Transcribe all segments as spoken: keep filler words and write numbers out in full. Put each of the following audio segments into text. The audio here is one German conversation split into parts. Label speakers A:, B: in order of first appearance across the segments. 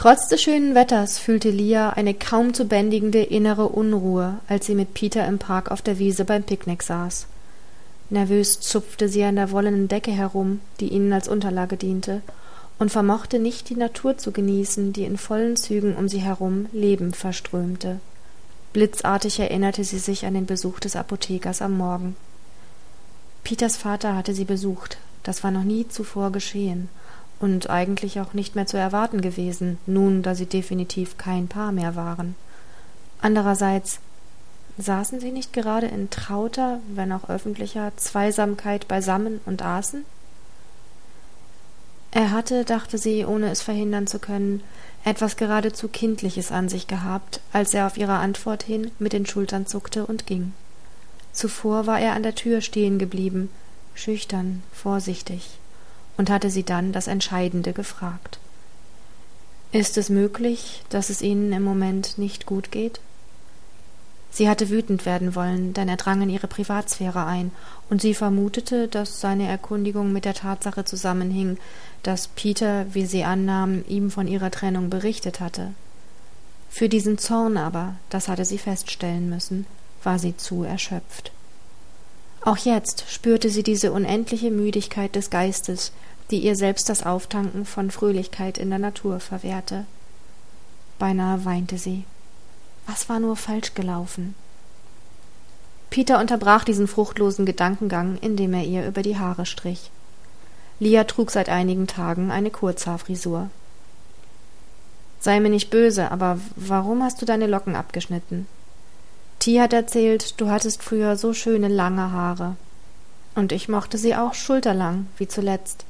A: Trotz des schönen Wetters fühlte Lia eine kaum zu bändigende innere Unruhe, als sie mit Peter im Park auf der Wiese beim Picknick saß. Nervös zupfte sie an der wollenen Decke herum, die ihnen als Unterlage diente, und vermochte nicht, die Natur zu genießen, die in vollen Zügen um sie herum Leben verströmte. Blitzartig erinnerte sie sich an den Besuch des Apothekers am Morgen. Peters Vater hatte sie besucht, das war noch nie zuvor geschehen und eigentlich auch nicht mehr zu erwarten gewesen, nun, da sie definitiv kein Paar mehr waren. Andererseits, saßen sie nicht gerade in trauter, wenn auch öffentlicher, Zweisamkeit beisammen und aßen? Er hatte, dachte sie, ohne es verhindern zu können, etwas geradezu Kindliches an sich gehabt, als er auf ihre Antwort hin mit den Schultern zuckte und ging. Zuvor war er an der Tür stehen geblieben, schüchtern, vorsichtig, und hatte sie dann das Entscheidende gefragt. »Ist es möglich, dass es Ihnen im Moment nicht gut geht?« Sie hatte wütend werden wollen, denn er drang in ihre Privatsphäre ein, und sie vermutete, dass seine Erkundigung mit der Tatsache zusammenhing, dass Peter, wie sie annahm, ihm von ihrer Trennung berichtet hatte. Für diesen Zorn aber, das hatte sie feststellen müssen, war sie zu erschöpft. Auch jetzt spürte sie diese unendliche Müdigkeit des Geistes, die ihr selbst das Auftanken von Fröhlichkeit in der Natur verwehrte. Beinahe weinte sie. Was war nur falsch gelaufen? Peter unterbrach diesen fruchtlosen Gedankengang, indem er ihr über die Haare strich. Lia trug seit einigen Tagen eine Kurzhaarfrisur. »Sei mir nicht böse, aber warum hast du deine Locken abgeschnitten? Ti hat erzählt, du hattest früher so schöne lange Haare. Und ich mochte sie auch schulterlang, wie zuletzt.«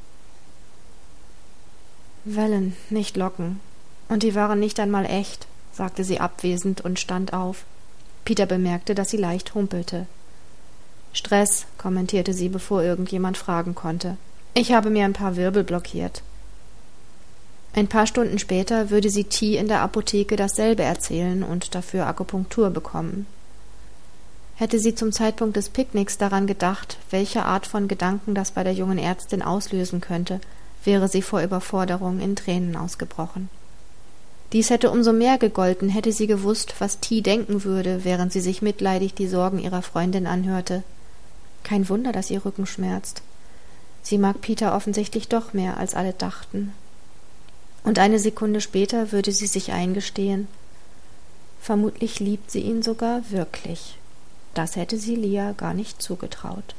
A: »Wellen, nicht Locken. Und die waren nicht einmal echt«, sagte sie abwesend und stand auf. Peter bemerkte, dass sie leicht humpelte. »Stress«, kommentierte sie, bevor irgendjemand fragen konnte. »Ich habe mir ein paar Wirbel blockiert.« Ein paar Stunden später würde sie Ti in der Apotheke dasselbe erzählen und dafür Akupunktur bekommen. Hätte sie zum Zeitpunkt des Picknicks daran gedacht, welche Art von Gedanken das bei der jungen Ärztin auslösen könnte, wäre sie vor Überforderung in Tränen ausgebrochen. Dies hätte umso mehr gegolten, hätte sie gewusst, was Ti denken würde, während sie sich mitleidig die Sorgen ihrer Freundin anhörte. Kein Wunder, dass ihr Rücken schmerzt. Sie mag Peter offensichtlich doch mehr, als alle dachten. Und eine Sekunde später würde sie sich eingestehen, vermutlich liebt sie ihn sogar wirklich. Das hätte sie Lia gar nicht zugetraut.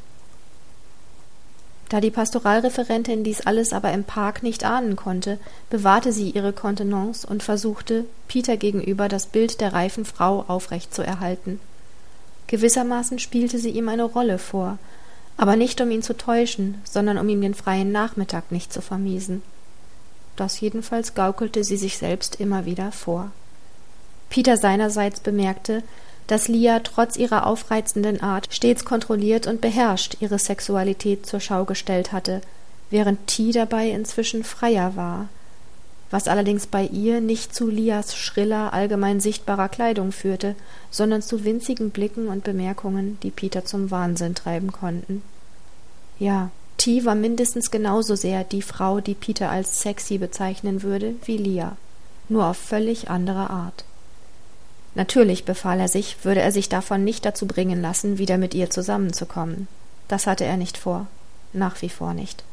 A: Da die Pastoralreferentin dies alles aber im Park nicht ahnen konnte, bewahrte sie ihre Kontenance und versuchte, Peter gegenüber das Bild der reifen Frau aufrecht zu erhalten. Gewissermaßen spielte sie ihm eine Rolle vor, aber nicht um ihn zu täuschen, sondern um ihm den freien Nachmittag nicht zu vermiesen. Das jedenfalls gaukelte sie sich selbst immer wieder vor. Peter seinerseits bemerkte, dass Lia trotz ihrer aufreizenden Art stets kontrolliert und beherrscht ihre Sexualität zur Schau gestellt hatte, während Ti dabei inzwischen freier war, was allerdings bei ihr nicht zu Lias schriller, allgemein sichtbarer Kleidung führte, sondern zu winzigen Blicken und Bemerkungen, die Peter zum Wahnsinn treiben konnten. Ja, Ti war mindestens genauso sehr die Frau, die Peter als sexy bezeichnen würde, wie Lia, nur auf völlig andere Art. Natürlich, befahl er sich, würde er sich davon nicht dazu bringen lassen, wieder mit ihr zusammenzukommen. Das hatte er nicht vor, nach wie vor nicht.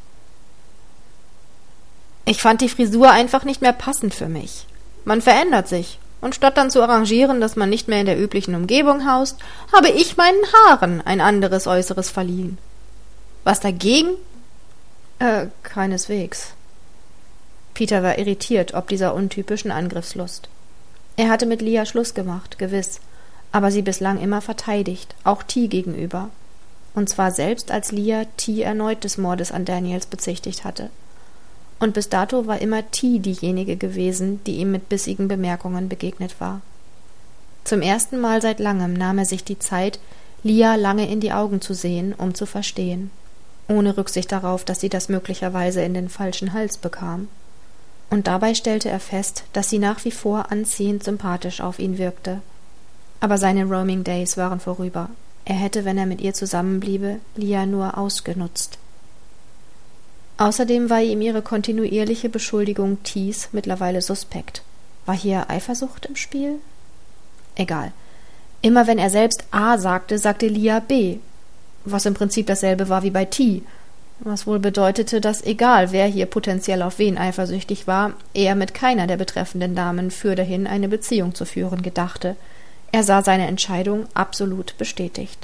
A: »Ich fand die Frisur einfach nicht mehr passend für mich. Man verändert sich, und statt dann zu arrangieren, dass man nicht mehr in der üblichen Umgebung haust, habe ich meinen Haaren ein anderes Äußeres verliehen. Was dagegen?« »Äh, keineswegs.« Peter war irritiert ob dieser untypischen Angriffslust. Er hatte mit Lia Schluss gemacht, gewiss, aber sie bislang immer verteidigt, auch Ti gegenüber. Und zwar selbst, als Lia Ti erneut des Mordes an Daniels bezichtigt hatte. Und bis dato war immer Ti diejenige gewesen, die ihm mit bissigen Bemerkungen begegnet war. Zum ersten Mal seit langem nahm er sich die Zeit, Lia lange in die Augen zu sehen, um zu verstehen, ohne Rücksicht darauf, dass sie das möglicherweise in den falschen Hals bekam. Und dabei stellte er fest, dass sie nach wie vor anziehend sympathisch auf ihn wirkte. Aber seine Roaming Days waren vorüber. Er hätte, wenn er mit ihr zusammenbliebe, Lia nur ausgenutzt. Außerdem war ihm ihre kontinuierliche Beschuldigung Tis mittlerweile suspekt. War hier Eifersucht im Spiel? Egal. Immer wenn er selbst A sagte, sagte Lia B, was im Prinzip dasselbe war wie bei T, was wohl bedeutete, dass egal wer hier potenziell auf wen eifersüchtig war, er mit keiner der betreffenden Damen für dahin eine Beziehung zu führen gedachte. Er sah seine Entscheidung absolut bestätigt.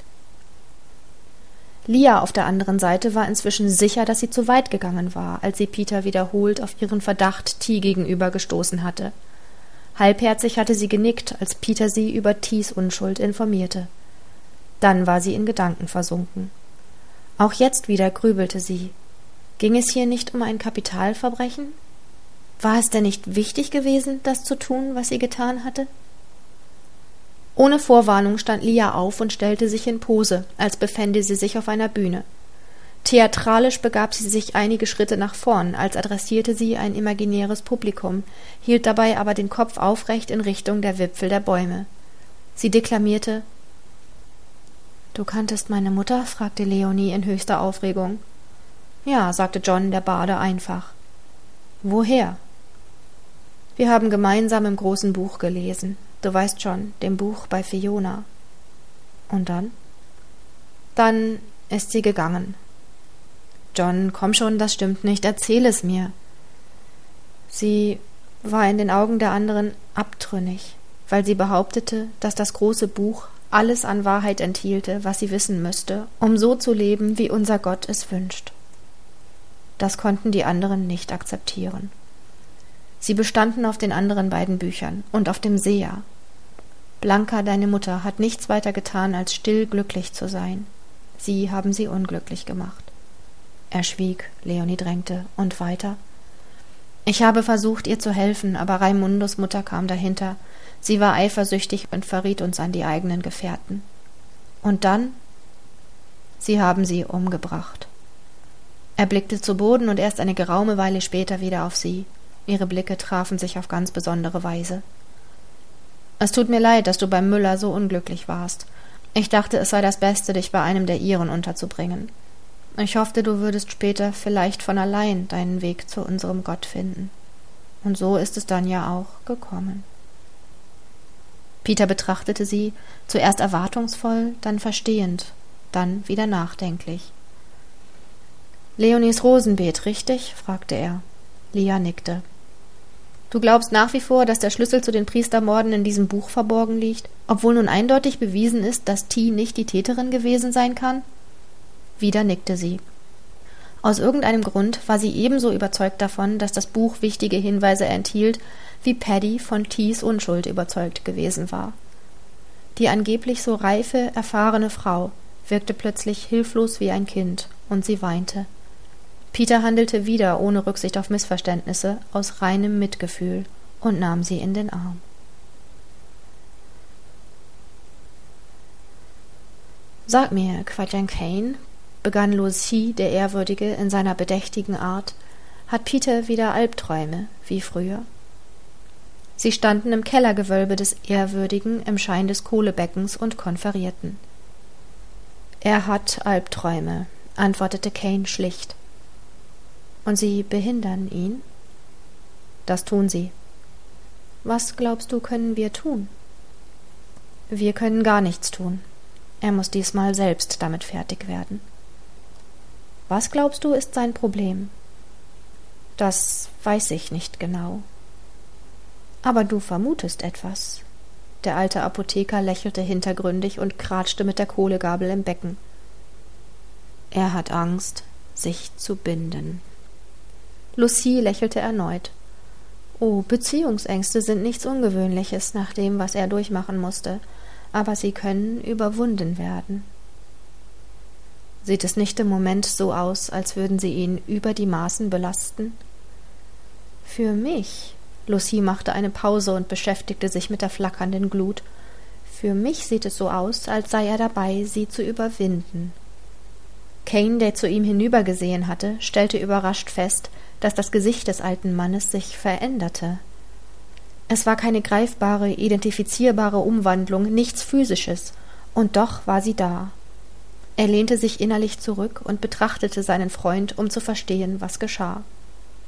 A: Lia auf der anderen Seite war inzwischen sicher, dass sie zu weit gegangen war, als sie Peter wiederholt auf ihren Verdacht T gegenüber gestoßen hatte. Halbherzig hatte sie genickt, als Peter sie über Ts Unschuld informierte. Dann war sie in Gedanken versunken. Auch jetzt wieder grübelte sie. Ging es hier nicht um ein Kapitalverbrechen? War es denn nicht wichtig gewesen, das zu tun, was sie getan hatte? Ohne Vorwarnung stand Lia auf und stellte sich in Pose, als befände sie sich auf einer Bühne. Theatralisch begab sie sich einige Schritte nach vorn, als adressierte sie ein imaginäres Publikum, hielt dabei aber den Kopf aufrecht in Richtung der Wipfel der Bäume. Sie deklamierte: »Du kanntest meine Mutter?« fragte Leonie in höchster Aufregung. »Ja«, sagte John, der Barde, einfach. »Woher?« »Wir haben gemeinsam im großen Buch gelesen. Du weißt schon, dem Buch bei Fiona.« »Und dann?« »Dann ist sie gegangen.« »John, komm schon, das stimmt nicht, erzähl es mir.« »Sie war in den Augen der anderen abtrünnig, weil sie behauptete, dass das große Buch alles an Wahrheit enthielte, was sie wissen müsste, um so zu leben, wie unser Gott es wünscht. Das konnten die anderen nicht akzeptieren. Sie bestanden auf den anderen beiden Büchern und auf dem Seher. Blanca, deine Mutter, hat nichts weiter getan, als still glücklich zu sein. Sie haben sie unglücklich gemacht.« Er schwieg, Leonie drängte, und weiter. »Ich habe versucht, ihr zu helfen, aber Raimundos Mutter kam dahinter. Sie war eifersüchtig und verriet uns an die eigenen Gefährten. Und dann? Sie haben sie umgebracht.« Er blickte zu Boden und erst eine geraume Weile später wieder auf sie. Ihre Blicke trafen sich auf ganz besondere Weise. »Es tut mir leid, dass du beim Müller so unglücklich warst. Ich dachte, es sei das Beste, dich bei einem der ihren unterzubringen. Ich hoffte, du würdest später vielleicht von allein deinen Weg zu unserem Gott finden. Und so ist es dann ja auch gekommen.« Peter betrachtete sie, zuerst erwartungsvoll, dann verstehend, dann wieder nachdenklich. »Leonies Rosenbeet, richtig?« fragte er. Lia nickte. »Du glaubst nach wie vor, dass der Schlüssel zu den Priestermorden in diesem Buch verborgen liegt, obwohl nun eindeutig bewiesen ist, dass T nicht die Täterin gewesen sein kann?« Wieder nickte sie. Aus irgendeinem Grund war sie ebenso überzeugt davon, dass das Buch wichtige Hinweise enthielt, wie Paddy von Ts Unschuld überzeugt gewesen war. Die angeblich so reife, erfahrene Frau wirkte plötzlich hilflos wie ein Kind, und sie weinte. Peter handelte wieder ohne Rücksicht auf Missverständnisse, aus reinem Mitgefühl, und nahm sie in den Arm. »Sag mir, Quajan Kane«, begann Lucy, der Ehrwürdige, in seiner bedächtigen Art, »hat Peter wieder Albträume, wie früher?« Sie standen im Kellergewölbe des Ehrwürdigen im Schein des Kohlebeckens und konferierten. »Er hat Albträume«, antwortete Kane schlicht. »Und sie behindern ihn?« »Das tun sie.« »Was glaubst du, können wir tun?« »Wir können gar nichts tun. Er muss diesmal selbst damit fertig werden.« »Was glaubst du, ist sein Problem?« »Das weiß ich nicht genau.« »Aber du vermutest etwas.« Der alte Apotheker lächelte hintergründig und kratschte mit der Kohlegabel im Becken. »Er hat Angst, sich zu binden.« Lucy lächelte erneut. »Oh, Beziehungsängste sind nichts Ungewöhnliches nach dem, was er durchmachen musste, aber sie können überwunden werden.« »Sieht es nicht im Moment so aus, als würden sie ihn über die Maßen belasten?« »Für mich«, Lucy machte eine Pause und beschäftigte sich mit der flackernden Glut, »für mich sieht es so aus, als sei er dabei, sie zu überwinden.« Kane, der zu ihm hinübergesehen hatte, stellte überrascht fest, dass das Gesicht des alten Mannes sich veränderte. Es war keine greifbare, identifizierbare Umwandlung, nichts Physisches, und doch war sie da. Er lehnte sich innerlich zurück und betrachtete seinen Freund, um zu verstehen, was geschah.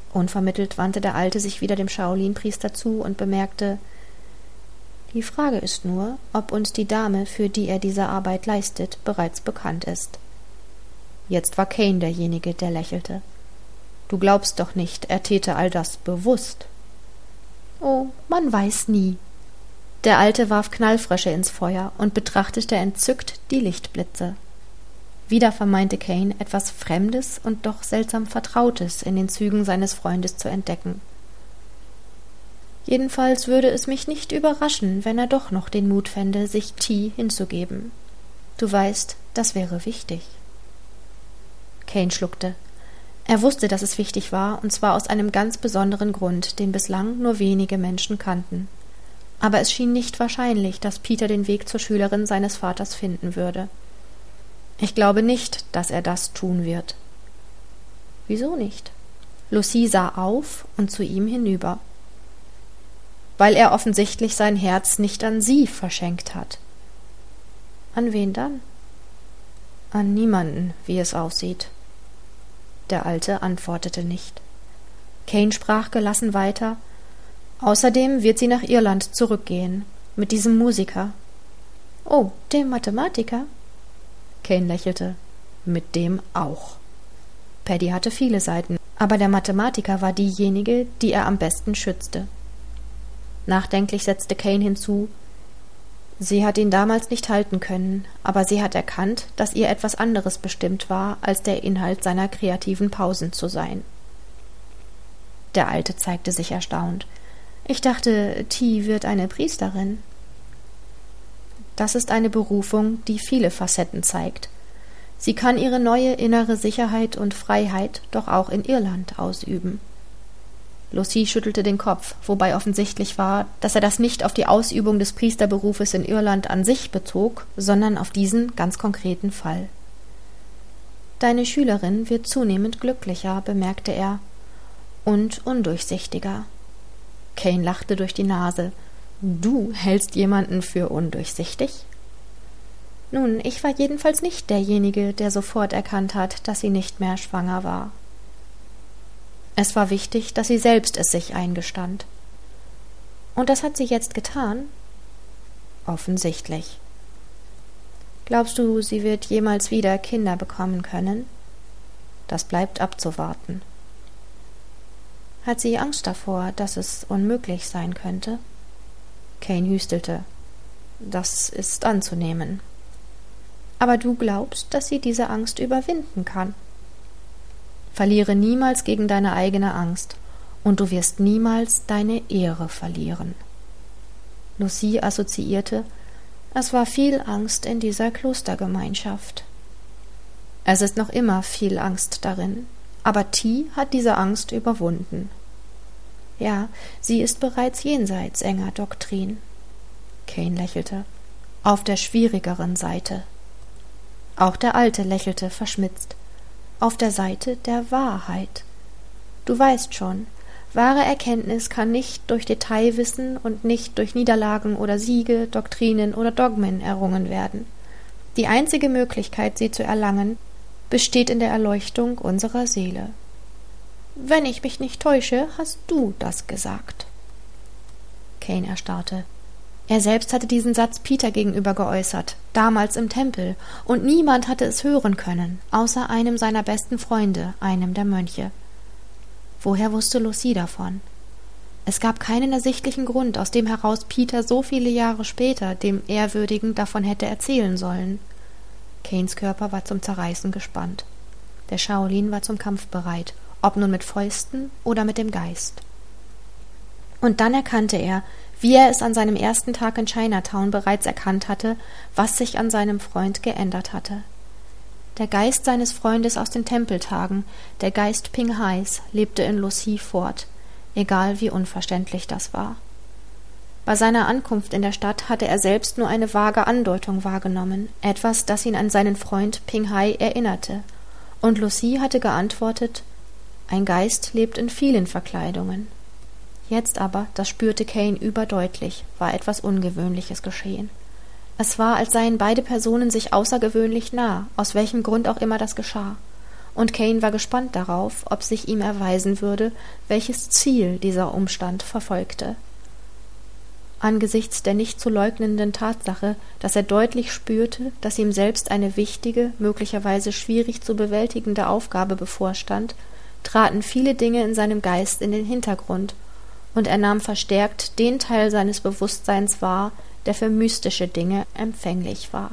A: Unvermittelt wandte der Alte sich wieder dem Shaolin-Priester zu und bemerkte: »Die Frage ist nur, ob uns die Dame, für die er diese Arbeit leistet, bereits bekannt ist.« Jetzt war Cain derjenige, der lächelte. »Du glaubst doch nicht, er täte all das bewusst?« »Oh, man weiß nie.« Der Alte warf Knallfrösche ins Feuer und betrachtete entzückt die Lichtblitze. Wieder vermeinte Cain, etwas Fremdes und doch seltsam Vertrautes in den Zügen seines Freundes zu entdecken. »Jedenfalls würde es mich nicht überraschen, wenn er doch noch den Mut fände, sich Ti hinzugeben. Du weißt, das wäre wichtig.« Cain schluckte. Er wusste, dass es wichtig war, und zwar aus einem ganz besonderen Grund, den bislang nur wenige Menschen kannten. Aber es schien nicht wahrscheinlich, dass Peter den Weg zur Schülerin seines Vaters finden würde. »Ich glaube nicht, dass er das tun wird.« »Wieso nicht?« Lucie sah auf und zu ihm hinüber. »Weil er offensichtlich sein Herz nicht an sie verschenkt hat.« »An wen dann?« »An niemanden, wie es aussieht.« Der Alte antwortete nicht. Cain sprach gelassen weiter: »Außerdem wird sie nach Irland zurückgehen, mit diesem Musiker.« »Oh, dem Mathematiker?« Cain lächelte. »Mit dem auch.« Paddy hatte viele Seiten, aber der Mathematiker war diejenige, die er am besten schützte. Nachdenklich setzte Cain hinzu: »Sie hat ihn damals nicht halten können, aber sie hat erkannt, dass ihr etwas anderes bestimmt war, als der Inhalt seiner kreativen Pausen zu sein.« Der Alte zeigte sich erstaunt. »Ich dachte, Ti wird eine Priesterin.« »Das ist eine Berufung, die viele Facetten zeigt. Sie kann ihre neue innere Sicherheit und Freiheit doch auch in Irland ausüben.« Lucie schüttelte den Kopf, wobei offensichtlich war, dass er das nicht auf die Ausübung des Priesterberufes in Irland an sich bezog, sondern auf diesen ganz konkreten Fall. »Deine Schülerin wird zunehmend glücklicher«, bemerkte er, »und undurchsichtiger.« Cain lachte durch die Nase. »Du hältst jemanden für undurchsichtig?« »Nun, ich war jedenfalls nicht derjenige, der sofort erkannt hat, dass sie nicht mehr schwanger war.« Es war wichtig, dass sie selbst es sich eingestand. »Und das hat sie jetzt getan?« »Offensichtlich.« »Glaubst du, sie wird jemals wieder Kinder bekommen können?« »Das bleibt abzuwarten.« »Hat sie Angst davor, dass es unmöglich sein könnte?« Cain hüstelte. »Das ist anzunehmen.« »Aber du glaubst, dass sie diese Angst überwinden kann?« »Verliere niemals gegen deine eigene Angst, und du wirst niemals deine Ehre verlieren.« Lucie assoziierte: »Es war viel Angst in dieser Klostergemeinschaft.« »Es ist noch immer viel Angst darin, aber Ti hat diese Angst überwunden.« »Ja, sie ist bereits jenseits enger Doktrin.« Cain lächelte. »Auf der schwierigeren Seite.« Auch der Alte lächelte verschmitzt. »Auf der Seite der Wahrheit. Du weißt schon, wahre Erkenntnis kann nicht durch Detailwissen und nicht durch Niederlagen oder Siege, Doktrinen oder Dogmen errungen werden. Die einzige Möglichkeit, sie zu erlangen, besteht in der Erleuchtung unserer Seele. Wenn ich mich nicht täusche, hast du das gesagt.« Cain erstarrte. Er selbst hatte diesen Satz Peter gegenüber geäußert, damals im Tempel, und niemand hatte es hören können, außer einem seiner besten Freunde, einem der Mönche. Woher wusste Lucie davon? Es gab keinen ersichtlichen Grund, aus dem heraus Peter so viele Jahre später dem Ehrwürdigen davon hätte erzählen sollen. Cains Körper war zum Zerreißen gespannt. Der Shaolin war zum Kampf bereit, ob nun mit Fäusten oder mit dem Geist. Und dann erkannte er, wie er es an seinem ersten Tag in Chinatown bereits erkannt hatte, was sich an seinem Freund geändert hatte. Der Geist seines Freundes aus den Tempeltagen, der Geist Ping Hais, lebte in Lucie fort, egal wie unverständlich das war. Bei seiner Ankunft in der Stadt hatte er selbst nur eine vage Andeutung wahrgenommen, etwas, das ihn an seinen Freund Ping Hai erinnerte, und Lucie hatte geantwortet: »Ein Geist lebt in vielen Verkleidungen.« Jetzt aber, das spürte Cain überdeutlich, war etwas Ungewöhnliches geschehen. Es war, als seien beide Personen sich außergewöhnlich nah, aus welchem Grund auch immer das geschah. und Kane war gespannt darauf, ob sich ihm erweisen würde, welches Ziel dieser Umstand verfolgte. Angesichts der nicht zu leugnenden Tatsache, dass er deutlich spürte, dass ihm selbst eine wichtige, möglicherweise schwierig zu bewältigende Aufgabe bevorstand, traten viele Dinge in seinem Geist in den Hintergrund, und er nahm verstärkt den Teil seines Bewusstseins wahr, der für mystische Dinge empfänglich war.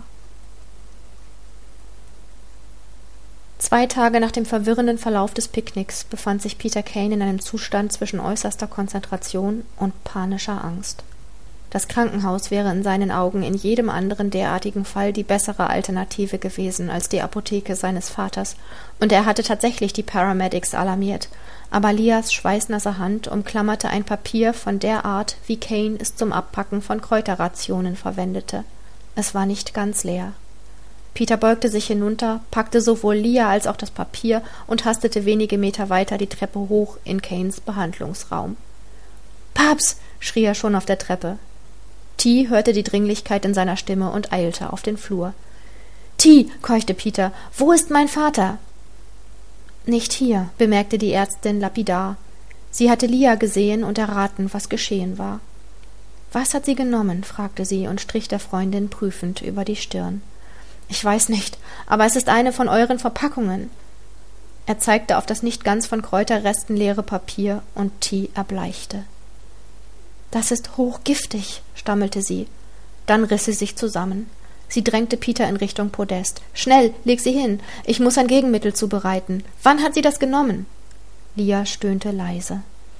A: Zwei Tage nach dem verwirrenden Verlauf des Picknicks befand sich Peter Kane in einem Zustand zwischen äußerster Konzentration und panischer Angst. Das Krankenhaus wäre in seinen Augen in jedem anderen derartigen Fall die bessere Alternative gewesen als die Apotheke seines Vaters, und er hatte tatsächlich die Paramedics alarmiert, aber Lias schweißnasse Hand umklammerte ein Papier von der Art, wie Kane es zum Abpacken von Kräuterrationen verwendete. Es war nicht ganz leer. Peter beugte sich hinunter, packte sowohl Lia als auch das Papier und hastete wenige Meter weiter die Treppe hoch in Kanes Behandlungsraum. »Paps!« schrie er schon auf der Treppe. T. hörte die Dringlichkeit in seiner Stimme und eilte auf den Flur. »T«, keuchte Peter, »wo ist mein Vater?« »Nicht hier«, bemerkte die Ärztin lapidar. Sie hatte Lia gesehen und erraten, was geschehen war. »Was hat sie genommen?« fragte sie und strich der Freundin prüfend über die Stirn. »Ich weiß nicht, aber es ist eine von euren Verpackungen.« Er zeigte auf das nicht ganz von Kräuterresten leere Papier, und T. erbleichte. »Das ist hochgiftig«, stammelte sie. Dann riss sie sich zusammen. Sie drängte Peter in Richtung Podest. »Schnell, leg sie hin. Ich muss ein Gegenmittel zubereiten. Wann hat sie das genommen?« Lia stöhnte leise.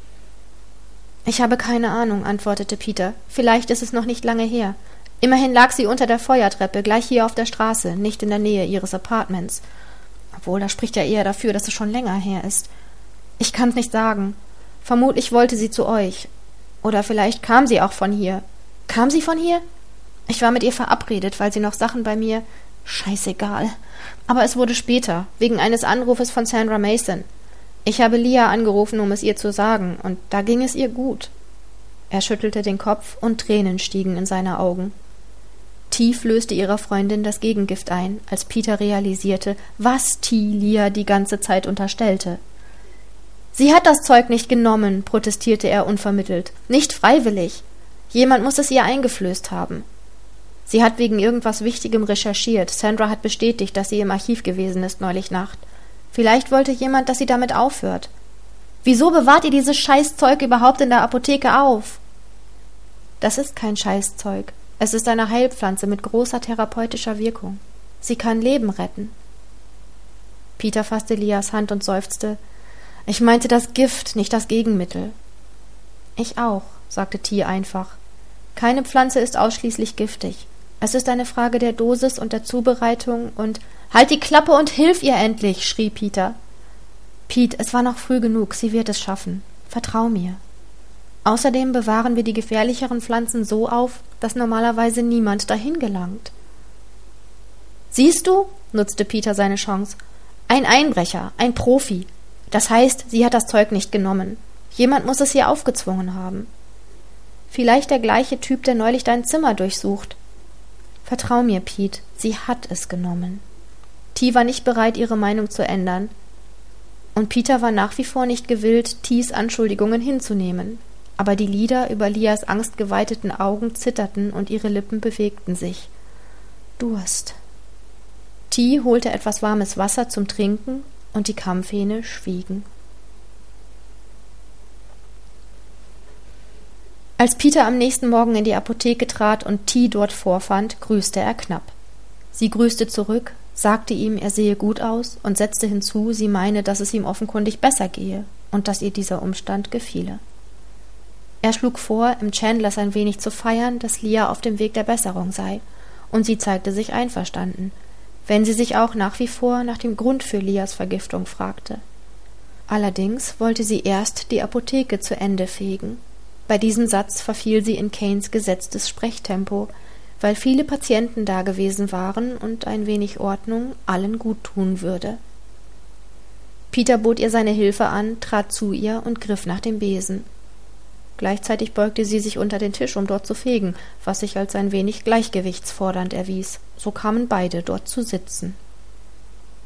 A: »Ich habe keine Ahnung«, antwortete Peter. »Vielleicht ist es noch nicht lange her. Immerhin lag sie unter der Feuertreppe, gleich hier auf der Straße, nicht in der Nähe ihres Apartments. Obwohl, das spricht ja eher dafür, dass es schon länger her ist. Ich kann's nicht sagen. Vermutlich wollte sie zu euch. Oder vielleicht kam sie auch von hier. Kam sie von hier? Ich war mit ihr verabredet, weil sie noch Sachen bei mir... Scheißegal. Aber es wurde später, wegen eines Anrufes von Sandra Mason. Ich habe Lia angerufen, um es ihr zu sagen, und da ging es ihr gut.« Er schüttelte den Kopf, und Tränen stiegen in seine Augen. Tief löste ihrer Freundin das Gegengift ein, als Peter realisierte, was T. Lia die ganze Zeit unterstellte. »Sie hat das Zeug nicht genommen«, protestierte er unvermittelt. »Nicht freiwillig. Jemand muss es ihr eingeflößt haben. Sie hat wegen irgendwas Wichtigem recherchiert. Sandra hat bestätigt, dass sie im Archiv gewesen ist neulich Nacht. Vielleicht wollte jemand, dass sie damit aufhört. Wieso bewahrt ihr dieses Scheißzeug überhaupt in der Apotheke auf?« »Das ist kein Scheißzeug. Es ist eine Heilpflanze mit großer therapeutischer Wirkung. Sie kann Leben retten.« Peter fasste Lias Hand und seufzte. »Ich meinte das Gift, nicht das Gegenmittel.« »Ich auch«, sagte T. einfach. »Keine Pflanze ist ausschließlich giftig. Es ist eine Frage der Dosis und der Zubereitung und...« »Halt die Klappe und hilf ihr endlich«, schrie Peter. »Pete, es war noch früh genug, sie wird es schaffen. Vertrau mir. Außerdem bewahren wir die gefährlicheren Pflanzen so auf, dass normalerweise niemand dahin gelangt.« »Siehst du«, nutzte Peter seine Chance, »ein Einbrecher, ein Profi. Das heißt, sie hat das Zeug nicht genommen. Jemand muss es ihr aufgezwungen haben. Vielleicht der gleiche Typ, der neulich dein Zimmer durchsucht. Vertrau mir, Pete, sie hat es genommen.« T. war nicht bereit, ihre Meinung zu ändern. Und Peter war nach wie vor nicht gewillt, T.s Anschuldigungen hinzunehmen. Aber die Lider über Lias angstgeweiteten Augen zitterten und ihre Lippen bewegten sich. »Durst.« T. holte etwas warmes Wasser zum Trinken, und die Kampfhähne schwiegen. Als Peter am nächsten Morgen in die Apotheke trat und T. dort vorfand, grüßte er knapp. Sie grüßte zurück, sagte ihm, er sehe gut aus und setzte hinzu, sie meine, dass es ihm offenkundig besser gehe und dass ihr dieser Umstand gefiele. Er schlug vor, im Chandlers ein wenig zu feiern, dass Lia auf dem Weg der Besserung sei, und sie zeigte sich einverstanden, wenn sie sich auch nach wie vor nach dem Grund für Lias Vergiftung fragte. Allerdings wollte sie erst die Apotheke zu Ende fegen. Bei diesem Satz verfiel sie in Kanes gesetztes Sprechtempo, weil viele Patienten da gewesen waren und ein wenig Ordnung allen gut tun würde. Peter bot ihr seine Hilfe an, trat zu ihr und griff nach dem Besen. Gleichzeitig beugte sie sich unter den Tisch, um dort zu fegen, was sich als ein wenig gleichgewichtsfordernd erwies. So kamen beide dort zu sitzen.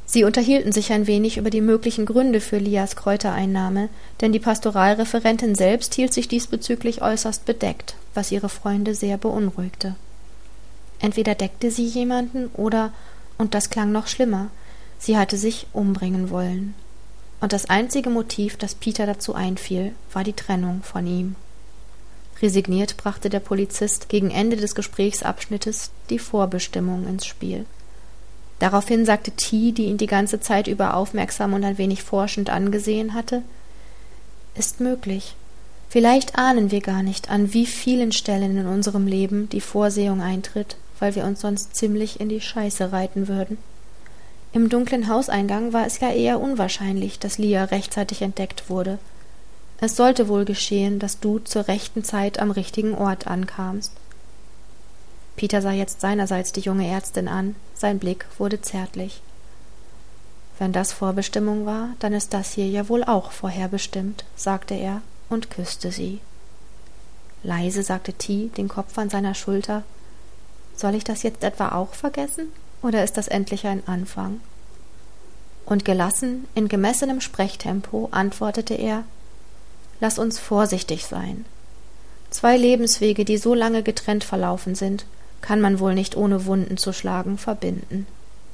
A: Sie unterhielten sich ein wenig über die möglichen Gründe für Lias Kräutereinnahme, denn die Pastoralreferentin selbst hielt sich diesbezüglich äußerst bedeckt, was ihre Freunde sehr beunruhigte. Entweder deckte sie jemanden oder, und das klang noch schlimmer, sie hatte sich umbringen wollen. Und das einzige Motiv, das Peter dazu einfiel, war die Trennung von ihm. Resigniert brachte der Polizist gegen Ende des Gesprächsabschnittes die Vorbestimmung ins Spiel. Daraufhin sagte T., die ihn die ganze Zeit über aufmerksam und ein wenig forschend angesehen hatte: »Ist möglich. Vielleicht ahnen wir gar nicht, an wie vielen Stellen in unserem Leben die Vorsehung eintritt, weil wir uns sonst ziemlich in die Scheiße reiten würden. Im dunklen Hauseingang war es ja eher unwahrscheinlich, dass Lia rechtzeitig entdeckt wurde. Es sollte wohl geschehen, dass du zur rechten Zeit am richtigen Ort ankamst.« Peter sah jetzt seinerseits die junge Ärztin an, sein Blick wurde zärtlich. »Wenn das Vorbestimmung war, dann ist das hier ja wohl auch vorherbestimmt«, sagte er und küsste sie. Leise sagte T., den Kopf an seiner Schulter: »Soll ich das jetzt etwa auch vergessen, oder ist das endlich ein Anfang?« Und gelassen, in gemessenem Sprechtempo antwortete er: »Lass uns vorsichtig sein. Zwei Lebenswege, die so lange getrennt verlaufen sind, kann man wohl nicht ohne Wunden zu schlagen verbinden.«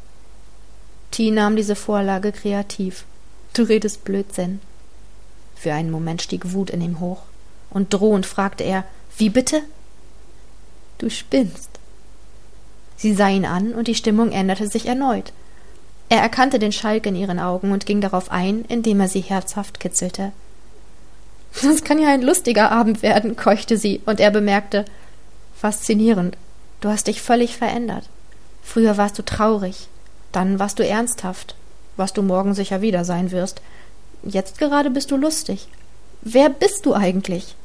A: T. nahm diese Vorlage kreativ. »Du redest Blödsinn.« Für einen Moment stieg Wut in ihm hoch, und drohend fragte er: »Wie bitte?« »Du spinnst.« Sie sah ihn an, und die Stimmung änderte sich erneut. Er erkannte den Schalk in ihren Augen und ging darauf ein, indem er sie herzhaft kitzelte. »Das kann ja ein lustiger Abend werden«, keuchte sie, und er bemerkte: »Faszinierend. Du hast dich völlig verändert. Früher warst du traurig, dann warst du ernsthaft, was du morgen sicher wieder sein wirst. Jetzt gerade bist du lustig. Wer bist du eigentlich?«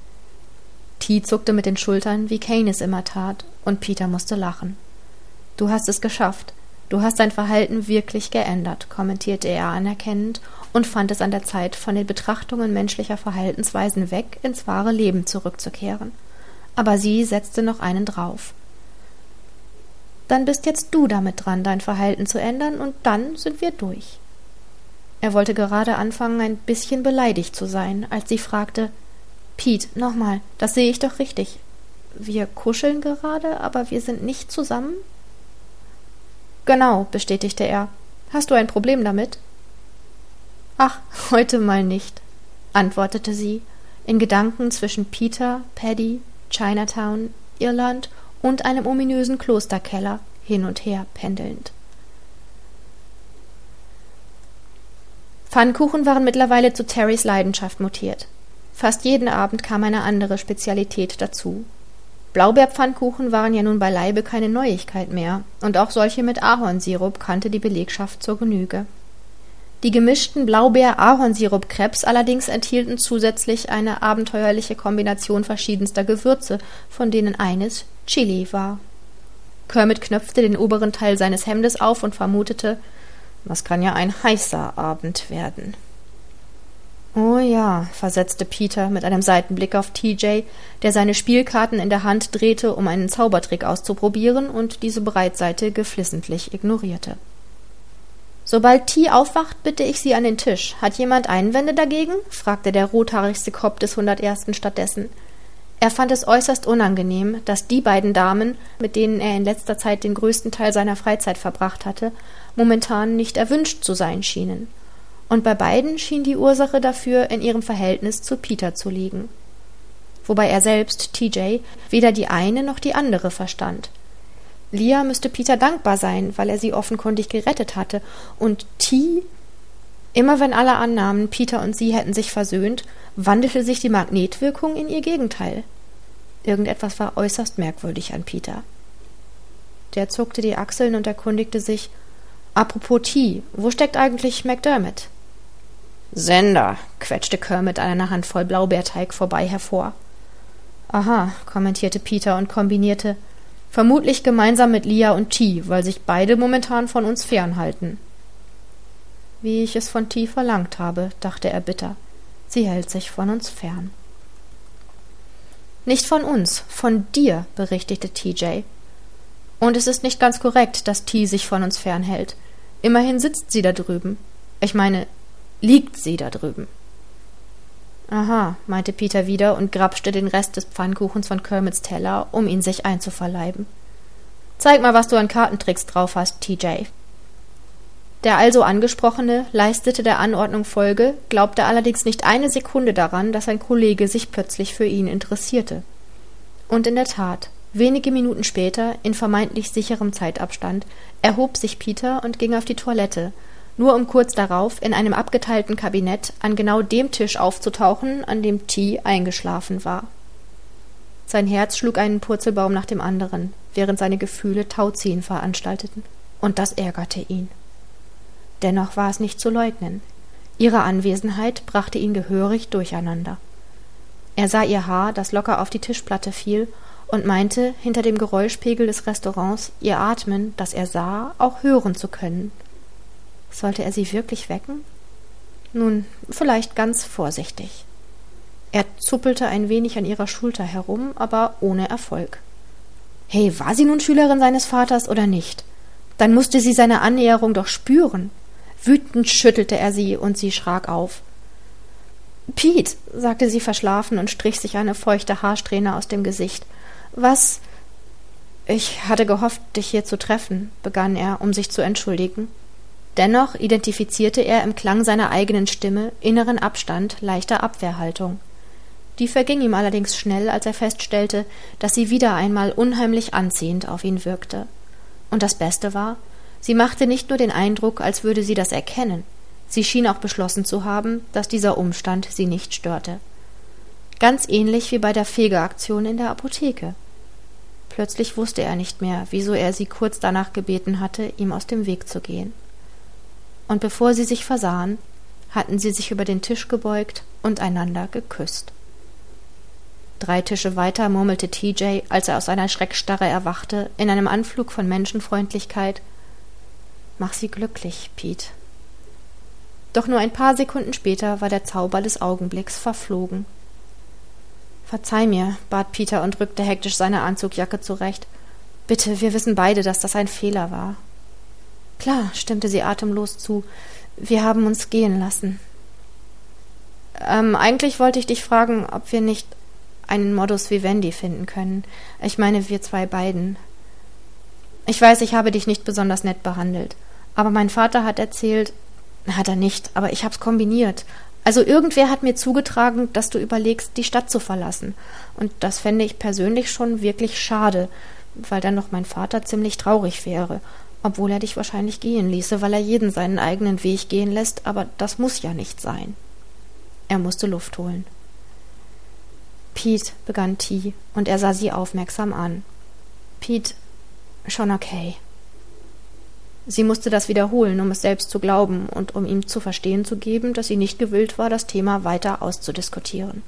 A: T. zuckte mit den Schultern, wie Kane es immer tat, und Peter musste lachen. »Du hast es geschafft. Du hast dein Verhalten wirklich geändert«, kommentierte er anerkennend und fand es an der Zeit, von den Betrachtungen menschlicher Verhaltensweisen weg ins wahre Leben zurückzukehren. Aber sie setzte noch einen drauf. »Dann bist jetzt du damit dran, dein Verhalten zu ändern, und dann sind wir durch.« Er wollte gerade anfangen, ein bisschen beleidigt zu sein, als sie fragte: »Pete, nochmal, das sehe ich doch richtig. Wir kuscheln gerade, aber wir sind nicht zusammen?« »Genau«, bestätigte er. »Hast du ein Problem damit?« »Ach, heute mal nicht«, antwortete sie, in Gedanken zwischen Peter, Paddy, Chinatown, Irland und einem ominösen Klosterkeller hin und her pendelnd. Pfannkuchen waren mittlerweile zu Terrys Leidenschaft mutiert. Fast jeden Abend kam eine andere Spezialität dazu. Blaubeerpfannkuchen waren ja nun beileibe keine Neuigkeit mehr, und auch solche mit Ahornsirup kannte die Belegschaft zur Genüge. Die gemischten Blaubeer-Ahornsirup-Crepes allerdings enthielten zusätzlich eine abenteuerliche Kombination verschiedenster Gewürze, von denen eines Chili war. Kermit knöpfte den oberen Teil seines Hemdes auf und vermutete: »Das kann ja ein heißer Abend werden.« »Oh ja«, versetzte Peter mit einem Seitenblick auf T J, der seine Spielkarten in der Hand drehte, um einen Zaubertrick auszuprobieren, und diese Breitseite geflissentlich ignorierte. »Sobald T aufwacht, bitte ich Sie an den Tisch. Hat jemand Einwände dagegen?« fragte der rothaarigste Cop des hundertersten stattdessen. Er fand es äußerst unangenehm, dass die beiden Damen, mit denen er in letzter Zeit den größten Teil seiner Freizeit verbracht hatte, momentan nicht erwünscht zu sein schienen. Und bei beiden schien die Ursache dafür in ihrem Verhältnis zu Peter zu liegen. Wobei er selbst, T J, weder die eine noch die andere verstand. Lia müsste Peter dankbar sein, weil er sie offenkundig gerettet hatte, und T... Immer wenn alle annahmen, Peter und sie hätten sich versöhnt, wandelte sich die Magnetwirkung in ihr Gegenteil. Irgendetwas war äußerst merkwürdig an Peter. Der zuckte die Achseln und erkundigte sich: »Apropos T, wo steckt eigentlich McDermott?« »Sender«, quetschte Kermit an einer Handvoll Blaubeerteig vorbei hervor. »Aha«, kommentierte Peter und kombinierte: »Vermutlich gemeinsam mit Lia und T, weil sich beide momentan von uns fernhalten.« »Wie ich es von T verlangt habe«, dachte er bitter. »Sie hält sich von uns fern.« »Nicht von uns, von dir«, berichtigte T J. »Und es ist nicht ganz korrekt, dass T sich von uns fernhält. Immerhin sitzt sie da drüben. Ich meine, liegt sie da drüben. Aha, meinte Peter wieder und grapschte den Rest des Pfannkuchens von Kermits Teller, um ihn sich einzuverleiben. Zeig mal, was du an Kartentricks drauf hast, T J. Der also Angesprochene leistete der Anordnung Folge, glaubte allerdings nicht eine Sekunde daran, dass sein Kollege sich plötzlich für ihn interessierte. Und in der Tat, wenige Minuten später, in vermeintlich sicherem Zeitabstand, erhob sich Peter und ging auf die Toilette, nur um kurz darauf in einem abgeteilten Kabinett an genau dem Tisch aufzutauchen, an dem T eingeschlafen war. Sein Herz schlug einen Purzelbaum nach dem anderen, während seine Gefühle Tauziehen veranstalteten, und das ärgerte ihn. Dennoch war es nicht zu leugnen. Ihre Anwesenheit brachte ihn gehörig durcheinander. Er sah ihr Haar, das locker auf die Tischplatte fiel, und meinte, hinter dem Geräuschpegel des Restaurants ihr Atmen, das er sah, auch hören zu können. Sollte er sie wirklich wecken? Nun, vielleicht ganz vorsichtig. Er zuppelte ein wenig an ihrer Schulter herum, aber ohne Erfolg. Hey, war sie nun Schülerin seines Vaters oder nicht? Dann musste sie seine Annäherung doch spüren. Wütend schüttelte er sie, und sie schrak auf. »Pete«, sagte sie verschlafen und strich sich eine feuchte Haarsträhne aus dem Gesicht. »Was?« »Ich hatte gehofft, dich hier zu treffen«, begann er, um sich zu entschuldigen. Dennoch identifizierte er im Klang seiner eigenen Stimme inneren Abstand leichter Abwehrhaltung. Die verging ihm allerdings schnell, als er feststellte, dass sie wieder einmal unheimlich anziehend auf ihn wirkte. Und das Beste war, sie machte nicht nur den Eindruck, als würde sie das erkennen, sie schien auch beschlossen zu haben, dass dieser Umstand sie nicht störte. Ganz ähnlich wie bei der Fegeaktion in der Apotheke. Plötzlich wusste er nicht mehr, wieso er sie kurz danach gebeten hatte, ihm aus dem Weg zu gehen. Und bevor sie sich versahen, hatten sie sich über den Tisch gebeugt und einander geküsst. Drei Tische weiter murmelte T J, als er aus seiner Schreckstarre erwachte, in einem Anflug von Menschenfreundlichkeit: »Mach sie glücklich, Pete.« Doch nur ein paar Sekunden später war der Zauber des Augenblicks verflogen. »Verzeih mir«, bat Peter und rückte hektisch seine Anzugjacke zurecht. »Bitte, wir wissen beide, dass das ein Fehler war.« »Klar«, stimmte sie atemlos zu, »wir haben uns gehen lassen.« »Ähm, eigentlich wollte ich dich fragen, ob wir nicht einen Modus vivendi finden können. Ich meine, wir zwei beiden. Ich weiß, ich habe dich nicht besonders nett behandelt, aber mein Vater hat erzählt...« »Hat er nicht, aber ich hab's kombiniert. Also irgendwer hat mir zugetragen, dass du überlegst, die Stadt zu verlassen. Und das fände ich persönlich schon wirklich schade, weil dann noch mein Vater ziemlich traurig wäre, obwohl er dich wahrscheinlich gehen ließe, weil er jeden seinen eigenen Weg gehen lässt, aber das muss ja nicht sein.« Er musste Luft holen. »Pete«, begann T, und er sah sie aufmerksam an. »Pete, schon okay.« Sie musste das wiederholen, um es selbst zu glauben und um ihm zu verstehen zu geben, dass sie nicht gewillt war, das Thema weiter auszudiskutieren.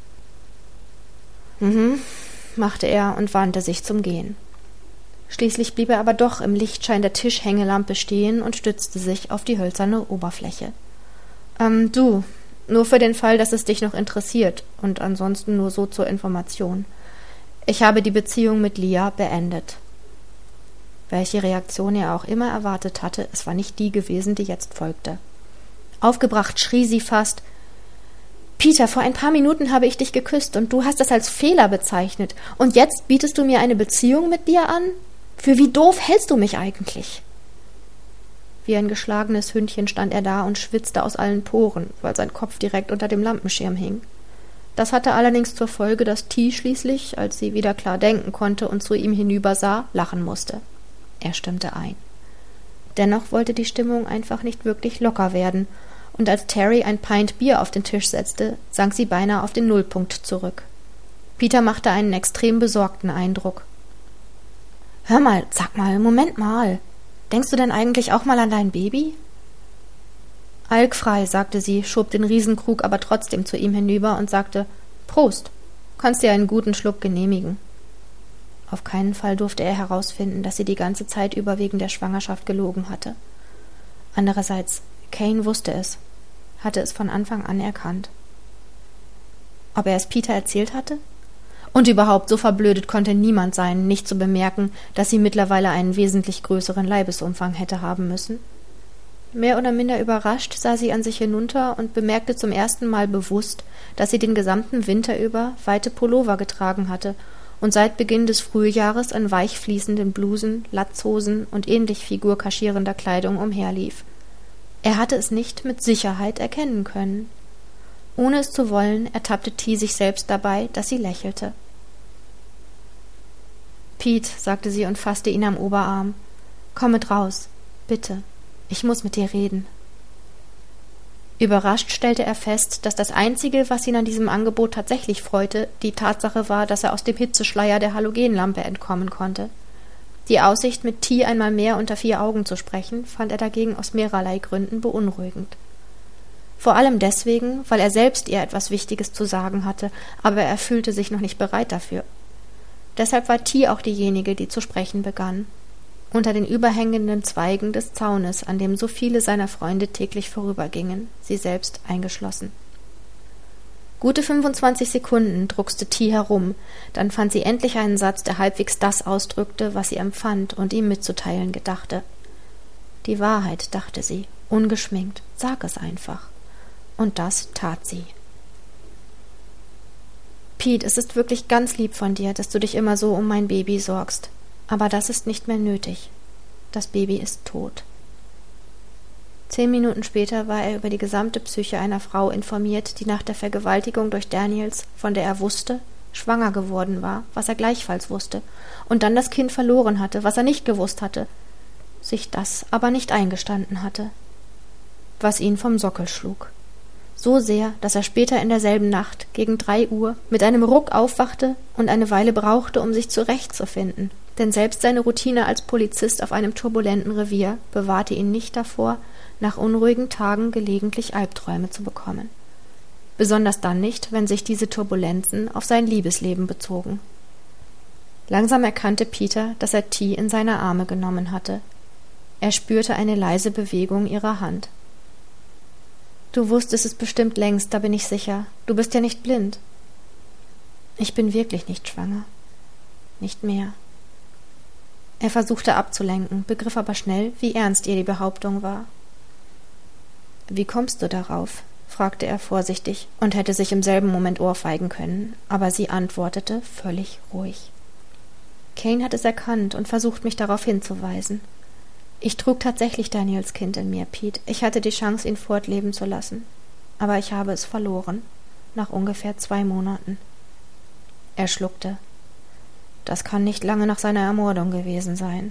A: »Mhm«, machte er und wandte sich zum Gehen. Schließlich blieb er aber doch im Lichtschein der Tischhängelampe stehen und stützte sich auf die hölzerne Oberfläche. »Ähm, du, nur für den Fall, dass es dich noch interessiert, und ansonsten nur so zur Information. Ich habe die Beziehung mit Lia beendet.« Welche Reaktion er auch immer erwartet hatte, es war nicht die gewesen, die jetzt folgte. Aufgebracht schrie sie fast: »Peter, vor ein paar Minuten habe ich dich geküsst, und du hast das als Fehler bezeichnet, und jetzt bietest du mir eine Beziehung mit dir an? Für wie doof hältst du mich eigentlich?« Wie ein geschlagenes Hündchen stand er da und schwitzte aus allen Poren, weil sein Kopf direkt unter dem Lampenschirm hing. Das hatte allerdings zur Folge, dass T schließlich, als sie wieder klar denken konnte und zu ihm hinübersah, lachen musste. Er stimmte ein. Dennoch wollte die Stimmung einfach nicht wirklich locker werden, und als Terry ein Pint Bier auf den Tisch setzte, sank sie beinahe auf den Nullpunkt zurück. Peter machte einen extrem besorgten Eindruck. »Hör mal, sag mal, Moment mal. Denkst du denn eigentlich auch mal an dein Baby?« »Alkfrei«, sagte sie, schob den Riesenkrug aber trotzdem zu ihm hinüber und sagte: »Prost, kannst dir einen guten Schluck genehmigen.« Auf keinen Fall durfte er herausfinden, dass sie die ganze Zeit über wegen der Schwangerschaft gelogen hatte. Andererseits, Kane wusste es, hatte es von Anfang an erkannt. Ob er es Peter erzählt hatte? Und überhaupt, so verblödet konnte niemand sein, nicht zu bemerken, dass sie mittlerweile einen wesentlich größeren Leibesumfang hätte haben müssen. Mehr oder minder überrascht sah sie an sich hinunter und bemerkte zum ersten Mal bewusst, dass sie den gesamten Winter über weite Pullover getragen hatte und seit Beginn des Frühjahres an weich fließenden Blusen, Latzhosen und ähnlich figurkaschierender Kleidung umherlief. Er hatte es nicht mit Sicherheit erkennen können. Ohne es zu wollen, ertappte T sich selbst dabei, dass sie lächelte. »Pete«, sagte sie und fasste ihn am Oberarm, »komm mit raus, bitte. Ich muss mit dir reden.« Überrascht stellte er fest, dass das Einzige, was ihn an diesem Angebot tatsächlich freute, die Tatsache war, dass er aus dem Hitzeschleier der Halogenlampe entkommen konnte. Die Aussicht, mit T einmal mehr unter vier Augen zu sprechen, fand er dagegen aus mehrerlei Gründen beunruhigend. Vor allem deswegen, weil er selbst ihr etwas Wichtiges zu sagen hatte, aber er fühlte sich noch nicht bereit dafür. Deshalb war T auch diejenige, die zu sprechen begann. Unter den überhängenden Zweigen des Zaunes, an dem so viele seiner Freunde täglich vorübergingen, sie selbst eingeschlossen. Gute fünfundzwanzig Sekunden druckste T herum, dann fand sie endlich einen Satz, der halbwegs das ausdrückte, was sie empfand und ihm mitzuteilen gedachte. Die Wahrheit, dachte sie, ungeschminkt, sag es einfach. Und das tat sie. »Pete, es ist wirklich ganz lieb von dir, dass du dich immer so um mein Baby sorgst. Aber das ist nicht mehr nötig. Das Baby ist tot.« Zehn Minuten später war er über die gesamte Psyche einer Frau informiert, die nach der Vergewaltigung durch Daniels, von der er wusste, schwanger geworden war, was er gleichfalls wusste, und dann das Kind verloren hatte, was er nicht gewusst hatte, sich das aber nicht eingestanden hatte, was ihn vom Sockel schlug. So sehr, dass er später in derselben Nacht, gegen drei Uhr, mit einem Ruck aufwachte und eine Weile brauchte, um sich zurechtzufinden. Denn selbst seine Routine als Polizist auf einem turbulenten Revier bewahrte ihn nicht davor, nach unruhigen Tagen gelegentlich Albträume zu bekommen. Besonders dann nicht, wenn sich diese Turbulenzen auf sein Liebesleben bezogen. Langsam erkannte Peter, dass er T in seine Arme genommen hatte. Er spürte eine leise Bewegung ihrer Hand. »Du wusstest es bestimmt längst, da bin ich sicher. Du bist ja nicht blind.« »Ich bin wirklich nicht schwanger. Nicht mehr.« Er versuchte abzulenken, begriff aber schnell, wie ernst ihr die Behauptung war. »Wie kommst du darauf?« fragte er vorsichtig und hätte sich im selben Moment ohrfeigen können, aber sie antwortete völlig ruhig. »Kane hat es erkannt und versucht, mich darauf hinzuweisen. Ich trug tatsächlich Daniels Kind in mir, Pete. Ich hatte die Chance, ihn fortleben zu lassen. Aber ich habe es verloren, nach ungefähr zwei Monaten.« Er schluckte. Das kann nicht lange nach seiner Ermordung gewesen sein.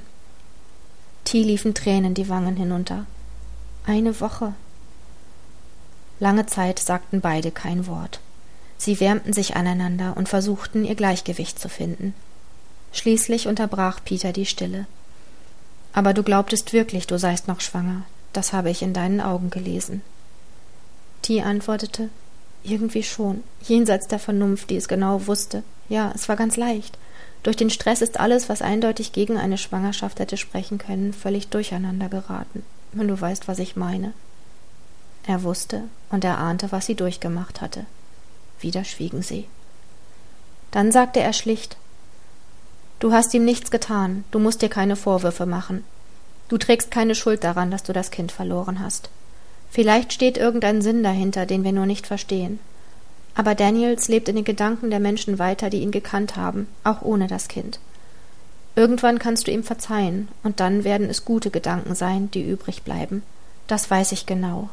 A: T liefen Tränen die Wangen hinunter. Eine Woche. Lange Zeit sagten beide kein Wort. Sie wärmten sich aneinander und versuchten, ihr Gleichgewicht zu finden. Schließlich unterbrach Peter die Stille. »Aber du glaubtest wirklich, du seist noch schwanger. Das habe ich in deinen Augen gelesen.« T antwortete, »Irgendwie schon, jenseits der Vernunft, die es genau wusste. Ja, es war ganz leicht. Durch den Stress ist alles, was eindeutig gegen eine Schwangerschaft hätte sprechen können, völlig durcheinander geraten, wenn du weißt, was ich meine.« Er wusste und er ahnte, was sie durchgemacht hatte. Wieder schwiegen sie. Dann sagte er schlicht, »Du hast ihm nichts getan, du musst dir keine Vorwürfe machen. Du trägst keine Schuld daran, dass du das Kind verloren hast. Vielleicht steht irgendein Sinn dahinter, den wir nur nicht verstehen. Aber Daniels lebt in den Gedanken der Menschen weiter, die ihn gekannt haben, auch ohne das Kind. Irgendwann kannst du ihm verzeihen, und dann werden es gute Gedanken sein, die übrig bleiben. Das weiß ich genau.«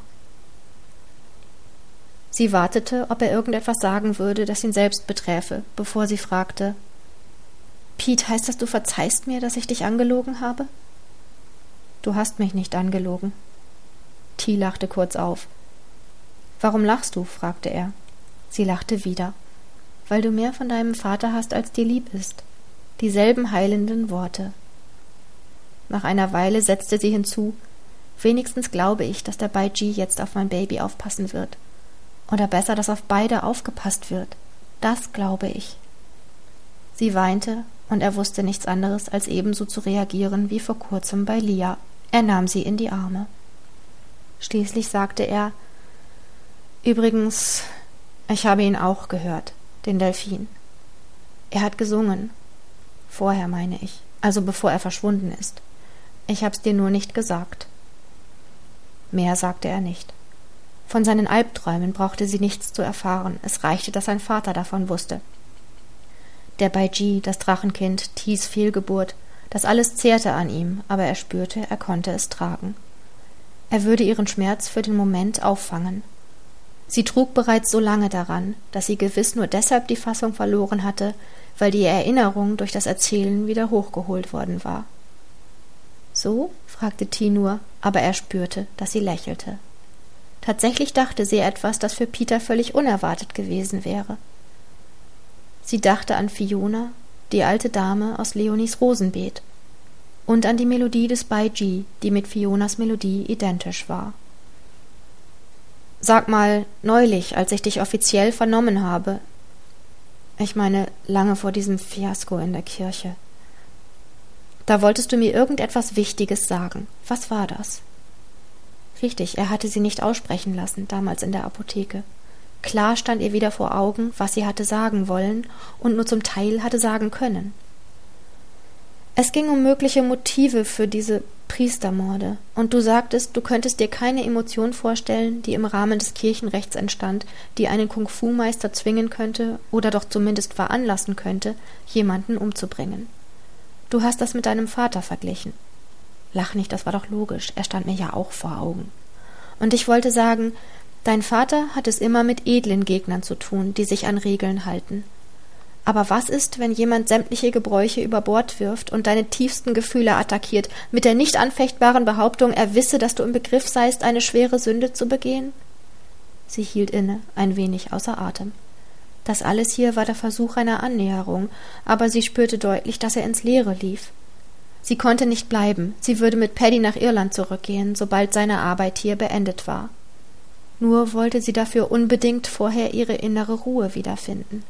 A: Sie wartete, ob er irgendetwas sagen würde, das ihn selbst beträfe, bevor sie fragte, »Pete, heißt das, du verzeihst mir, dass ich dich angelogen habe?« »Du hast mich nicht angelogen.« T lachte kurz auf. »Warum lachst du?« fragte er. Sie lachte wieder. »Weil du mehr von deinem Vater hast, als dir lieb ist.« Dieselben heilenden Worte. Nach einer Weile setzte sie hinzu, »Wenigstens glaube ich, dass der Baiji jetzt auf mein Baby aufpassen wird. Oder besser, dass auf beide aufgepasst wird. Das glaube ich.« Sie weinte, und er wusste nichts anderes, als ebenso zu reagieren wie vor kurzem bei Lia. Er nahm sie in die Arme. Schließlich sagte er, »Übrigens, ich habe ihn auch gehört, den Delfin. Er hat gesungen. Vorher, meine ich, also bevor er verschwunden ist. Ich hab's dir nur nicht gesagt.« Mehr sagte er nicht. Von seinen Albträumen brauchte sie nichts zu erfahren, es reichte, dass sein Vater davon wusste. Der Baiji, das Drachenkind, Tis Fehlgeburt, das alles zehrte an ihm, aber er spürte, er konnte es tragen. Er würde ihren Schmerz für den Moment auffangen. Sie trug bereits so lange daran, dass sie gewiss nur deshalb die Fassung verloren hatte, weil die Erinnerung durch das Erzählen wieder hochgeholt worden war. »So?« fragte Ti nur, aber er spürte, dass sie lächelte. Tatsächlich dachte sie etwas, das für Peter völlig unerwartet gewesen wäre. Sie dachte an Fiona, die alte Dame aus Leonies Rosenbeet, und an die Melodie des Baiji, die mit Fionas Melodie identisch war. »Sag mal, neulich, als ich dich offiziell vernommen habe, ich meine, lange vor diesem Fiasko in der Kirche, da wolltest du mir irgendetwas Wichtiges sagen. Was war das?« Richtig, er hatte sie nicht aussprechen lassen, damals in der Apotheke. Klar stand ihr wieder vor Augen, was sie hatte sagen wollen und nur zum Teil hatte sagen können. Es ging um mögliche Motive für diese Priestermorde, und du sagtest, du könntest dir keine Emotion vorstellen, die im Rahmen des Kirchenrechts entstand, die einen Kung-Fu-Meister zwingen könnte oder doch zumindest veranlassen könnte, jemanden umzubringen. Du hast das mit deinem Vater verglichen. Lach nicht, das war doch logisch, er stand mir ja auch vor Augen. Und ich wollte sagen, dein Vater hat es immer mit edlen Gegnern zu tun, die sich an Regeln halten. Aber was ist, wenn jemand sämtliche Gebräuche über Bord wirft und deine tiefsten Gefühle attackiert, mit der nicht anfechtbaren Behauptung, er wisse, dass du im Begriff seist, eine schwere Sünde zu begehen? Sie hielt inne, ein wenig außer Atem. Das alles hier war der Versuch einer Annäherung, aber sie spürte deutlich, dass er ins Leere lief. Sie konnte nicht bleiben, sie würde mit Paddy nach Irland zurückgehen, sobald seine Arbeit hier beendet war. Nur wollte sie dafür unbedingt vorher ihre innere Ruhe wiederfinden.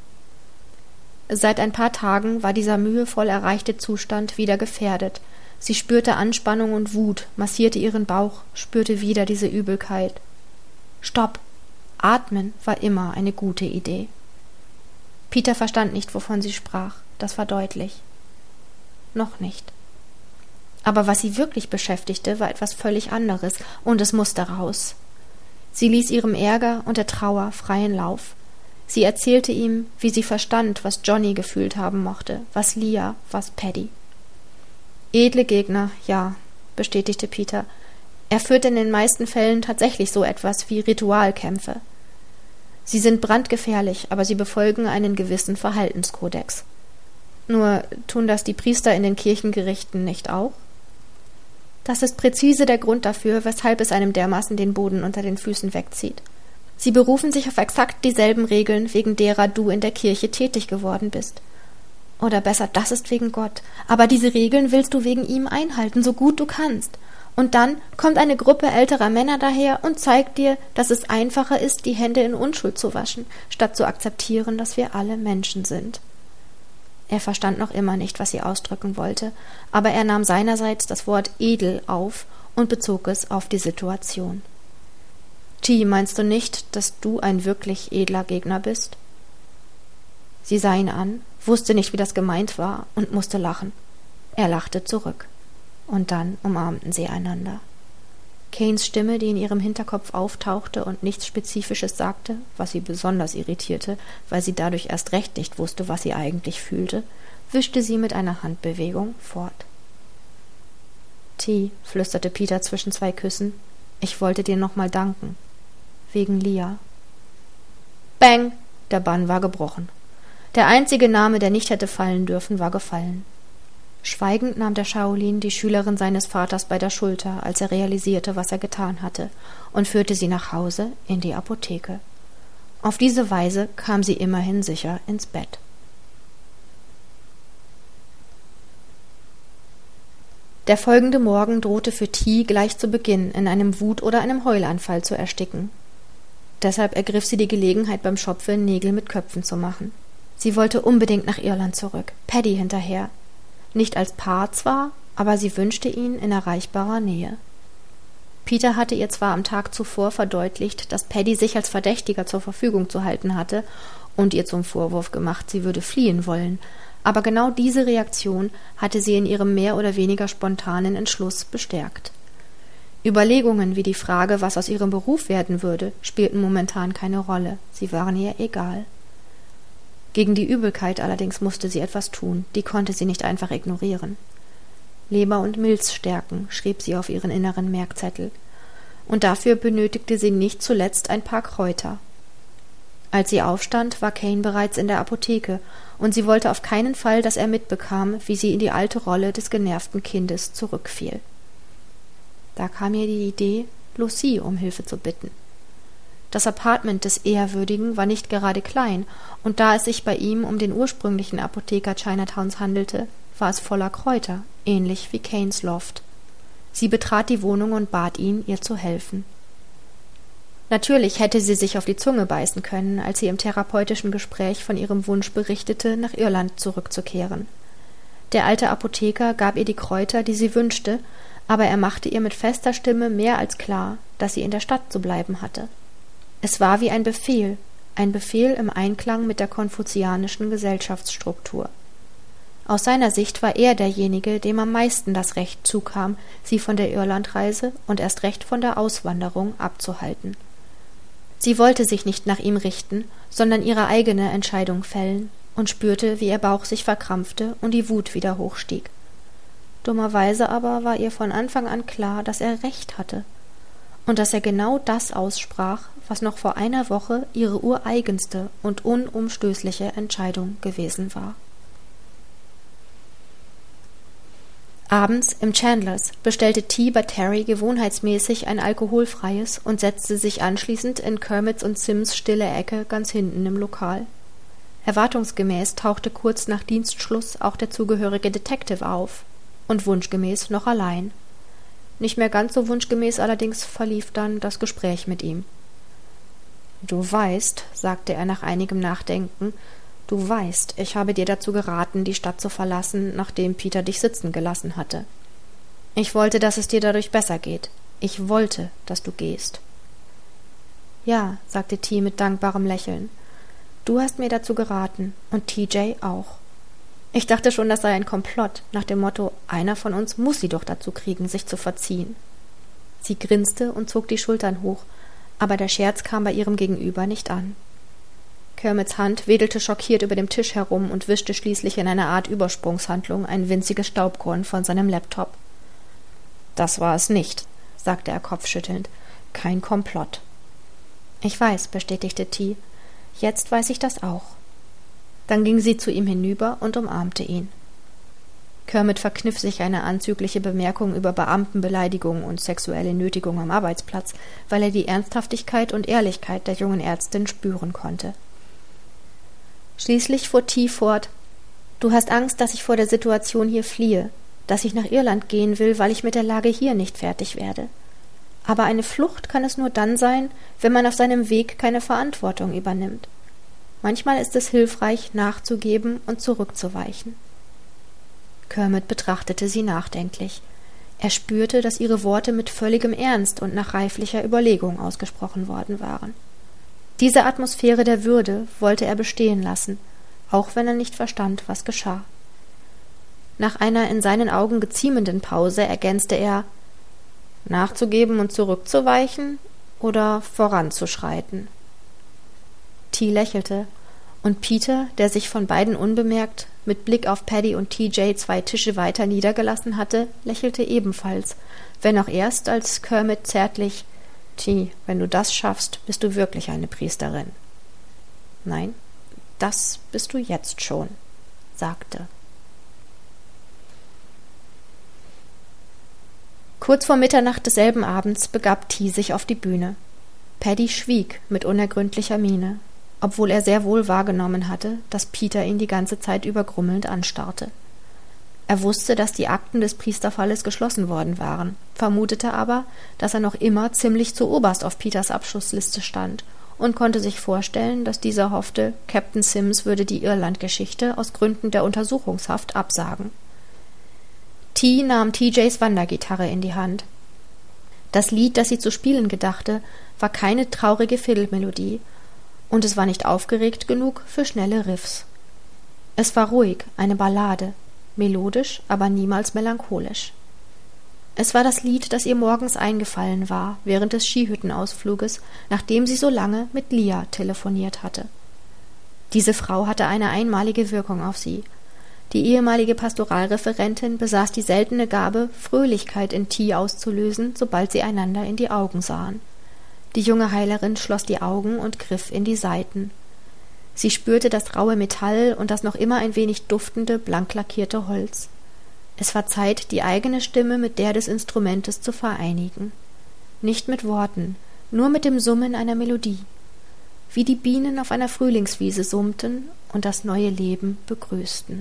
A: Seit ein paar Tagen war dieser mühevoll erreichte Zustand wieder gefährdet. Sie spürte Anspannung und Wut, massierte ihren Bauch, spürte wieder diese Übelkeit. Stopp! Atmen war immer eine gute Idee. Peter verstand nicht, wovon sie sprach, das war deutlich. Noch nicht. Aber was sie wirklich beschäftigte, war etwas völlig anderes, und es musste raus. Sie ließ ihrem Ärger und der Trauer freien Lauf. Sie erzählte ihm, wie sie verstand, was Johnny gefühlt haben mochte, was Lia, was Paddy. Edle Gegner, ja, bestätigte Peter. Er führt in den meisten Fällen tatsächlich so etwas wie Ritualkämpfe. Sie sind brandgefährlich, aber sie befolgen einen gewissen Verhaltenskodex. Nur tun das die Priester in den Kirchengerichten nicht auch? Das ist präzise der Grund dafür, weshalb es einem dermaßen den Boden unter den Füßen wegzieht. Sie berufen sich auf exakt dieselben Regeln, wegen derer du in der Kirche tätig geworden bist. Oder besser, das ist wegen Gott. Aber diese Regeln willst du wegen ihm einhalten, so gut du kannst. Und dann kommt eine Gruppe älterer Männer daher und zeigt dir, dass es einfacher ist, die Hände in Unschuld zu waschen, statt zu akzeptieren, dass wir alle Menschen sind. Er verstand noch immer nicht, was sie ausdrücken wollte, aber er nahm seinerseits das Wort edel auf und bezog es auf die Situation. Ti, meinst du nicht, dass du ein wirklich edler Gegner bist? Sie sah ihn an, wusste nicht, wie das gemeint war und musste lachen. Er lachte zurück. Und dann umarmten sie einander. Kanes Stimme, die in ihrem Hinterkopf auftauchte und nichts Spezifisches sagte, was sie besonders irritierte, weil sie dadurch erst recht nicht wusste, was sie eigentlich fühlte, wischte sie mit einer Handbewegung fort. Ti, flüsterte Peter zwischen zwei Küssen, ich wollte dir noch mal danken. Wegen Lia. Bang! Der Bann war gebrochen. Der einzige Name, der nicht hätte fallen dürfen, war gefallen. Schweigend nahm der Shaolin die Schülerin seines Vaters bei der Schulter, als er realisierte, was er getan hatte, und führte sie nach Hause in die Apotheke. Auf diese Weise kam sie immerhin sicher ins Bett. Der folgende Morgen drohte für Ti gleich zu Beginn in einem Wut- oder einem Heulanfall zu ersticken. Deshalb ergriff sie die Gelegenheit, beim Schopfe Nägel mit Köpfen zu machen. Sie wollte unbedingt nach Irland zurück, Paddy hinterher. Nicht als Paar zwar, aber sie wünschte ihn in erreichbarer Nähe. Peter hatte ihr zwar am Tag zuvor verdeutlicht, dass Paddy sich als Verdächtiger zur Verfügung zu halten hatte und ihr zum Vorwurf gemacht, sie würde fliehen wollen, aber genau diese Reaktion hatte sie in ihrem mehr oder weniger spontanen Entschluss bestärkt. Überlegungen wie die Frage, was aus ihrem Beruf werden würde, spielten momentan keine Rolle, sie waren ihr egal. Gegen die Übelkeit allerdings musste sie etwas tun, die konnte sie nicht einfach ignorieren. Leber- und Milzstärken, schrieb sie auf ihren inneren Merkzettel, und dafür benötigte sie nicht zuletzt ein paar Kräuter. Als sie aufstand, war Kane bereits in der Apotheke, und sie wollte auf keinen Fall, dass er mitbekam, wie sie in die alte Rolle des genervten Kindes zurückfiel. Da kam ihr die Idee, Lucie um Hilfe zu bitten. Das Appartement des Ehrwürdigen war nicht gerade klein, und da es sich bei ihm um den ursprünglichen Apotheker Chinatowns handelte, war es voller Kräuter, ähnlich wie Kanes Loft. Sie betrat die Wohnung und bat ihn, ihr zu helfen. Natürlich hätte sie sich auf die Zunge beißen können, als sie im therapeutischen Gespräch von ihrem Wunsch berichtete, nach Irland zurückzukehren. Der alte Apotheker gab ihr die Kräuter, die sie wünschte, aber er machte ihr mit fester Stimme mehr als klar, dass sie in der Stadt zu bleiben hatte. Es war wie ein Befehl, ein Befehl im Einklang mit der konfuzianischen Gesellschaftsstruktur. Aus seiner Sicht war er derjenige, dem am meisten das Recht zukam, sie von der Irlandreise und erst recht von der Auswanderung abzuhalten. Sie wollte sich nicht nach ihm richten, sondern ihre eigene Entscheidung fällen und spürte, wie ihr Bauch sich verkrampfte und die Wut wieder hochstieg. Dummerweise aber war ihr von Anfang an klar, dass er recht hatte und dass er genau das aussprach, was noch vor einer Woche ihre ureigenste und unumstößliche Entscheidung gewesen war. Abends im Chandlers bestellte T. bei Terry gewohnheitsmäßig ein alkoholfreies und setzte sich anschließend in Kermits und Sims' stille Ecke ganz hinten im Lokal. Erwartungsgemäß tauchte kurz nach Dienstschluss auch der zugehörige Detective auf und wunschgemäß noch allein. Nicht mehr ganz so wunschgemäß allerdings verlief dann das Gespräch mit ihm. »Du weißt«, sagte er nach einigem Nachdenken, »du weißt, ich habe dir dazu geraten, die Stadt zu verlassen, nachdem Peter dich sitzen gelassen hatte. Ich wollte, dass es dir dadurch besser geht. Ich wollte, dass du gehst.« »Ja«, sagte T. mit dankbarem Lächeln, »du hast mir dazu geraten und T J auch. Ich dachte schon, das sei ein Komplott, nach dem Motto, einer von uns muss sie doch dazu kriegen, sich zu verziehen.« Sie grinste und zog die Schultern hoch, aber der Scherz kam bei ihrem Gegenüber nicht an. Kermits Hand wedelte schockiert über dem Tisch herum und wischte schließlich in einer Art Übersprungshandlung ein winziges Staubkorn von seinem Laptop. »Das war es nicht«, sagte er kopfschüttelnd. »Kein Komplott.« »Ich weiß«, bestätigte T. »Jetzt weiß ich das auch.« Dann ging sie zu ihm hinüber und umarmte ihn. Kermit verkniff sich eine anzügliche Bemerkung über Beamtenbeleidigung und sexuelle Nötigung am Arbeitsplatz, weil er die Ernsthaftigkeit und Ehrlichkeit der jungen Ärztin spüren konnte. Schließlich fuhr T. fort, »Du hast Angst, dass ich vor der Situation hier fliehe, dass ich nach Irland gehen will, weil ich mit der Lage hier nicht fertig werde. Aber eine Flucht kann es nur dann sein, wenn man auf seinem Weg keine Verantwortung übernimmt. Manchmal ist es hilfreich, nachzugeben und zurückzuweichen.« Kermit betrachtete sie nachdenklich. Er spürte, dass ihre Worte mit völligem Ernst und nach reiflicher Überlegung ausgesprochen worden waren. Diese Atmosphäre der Würde wollte er bestehen lassen, auch wenn er nicht verstand, was geschah. Nach einer in seinen Augen geziemenden Pause ergänzte er, »Nachzugeben und zurückzuweichen oder voranzuschreiten?« T. lächelte, und Peter, der sich von beiden unbemerkt mit Blick auf Paddy und T J zwei Tische weiter niedergelassen hatte, lächelte ebenfalls, wenn auch erst, als Kermit zärtlich »T, wenn du das schaffst, bist du wirklich eine Priesterin.« »Nein, das bist du jetzt schon«, sagte. Kurz vor Mitternacht desselben Abends begab T sich auf die Bühne. Paddy schwieg mit unergründlicher Miene, obwohl er sehr wohl wahrgenommen hatte, dass Peter ihn die ganze Zeit über grummelnd anstarrte. Er wusste, dass die Akten des Priesterfalles geschlossen worden waren, vermutete aber, dass er noch immer ziemlich zu oberst auf Peters Abschussliste stand und konnte sich vorstellen, dass dieser hoffte, Captain Sims würde die Irland-Geschichte aus Gründen der Untersuchungshaft absagen. T. nahm T Js Wandergitarre in die Hand. Das Lied, das sie zu spielen gedachte, war keine traurige Fiddlemelodie, und es war nicht aufgeregt genug für schnelle Riffs. Es war ruhig, eine Ballade, melodisch, aber niemals melancholisch. Es war das Lied, das ihr morgens eingefallen war, während des Skihüttenausfluges, nachdem sie so lange mit Lia telefoniert hatte. Diese Frau hatte eine einmalige Wirkung auf sie. Die ehemalige Pastoralreferentin besaß die seltene Gabe, Fröhlichkeit in T. auszulösen, sobald sie einander in die Augen sahen. Die junge Heilerin schloss die Augen und griff in die Saiten. Sie spürte das raue Metall und das noch immer ein wenig duftende, blank lackierte Holz. Es war Zeit, die eigene Stimme mit der des Instrumentes zu vereinigen. Nicht mit Worten, nur mit dem Summen einer Melodie. Wie die Bienen auf einer Frühlingswiese summten und das neue Leben begrüßten.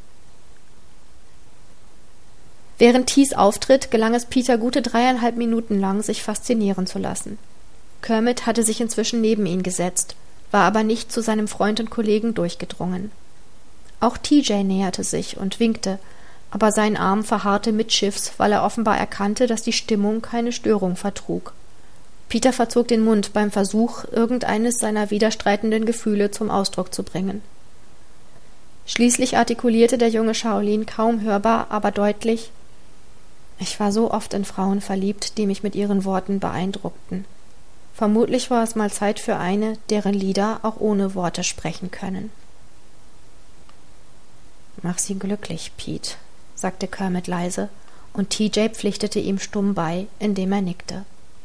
A: Während T.s Auftritt gelang es Peter gute dreieinhalb Minuten lang, sich faszinieren zu lassen. Kermit hatte sich inzwischen neben ihn gesetzt, war aber nicht zu seinem Freund und Kollegen durchgedrungen. Auch T J näherte sich und winkte, aber sein Arm verharrte mittschiffs, weil er offenbar erkannte, dass die Stimmung keine Störung vertrug. Peter verzog den Mund beim Versuch, irgendeines seiner widerstreitenden Gefühle zum Ausdruck zu bringen. Schließlich artikulierte der junge Shaolin kaum hörbar, aber deutlich: »Ich war so oft in Frauen verliebt, die mich mit ihren Worten beeindruckten. Vermutlich war es mal Zeit für eine, deren Lieder auch ohne Worte sprechen können.« »Mach sie glücklich, Pete«, sagte Kermit leise, und T J pflichtete ihm stumm bei, indem er nickte.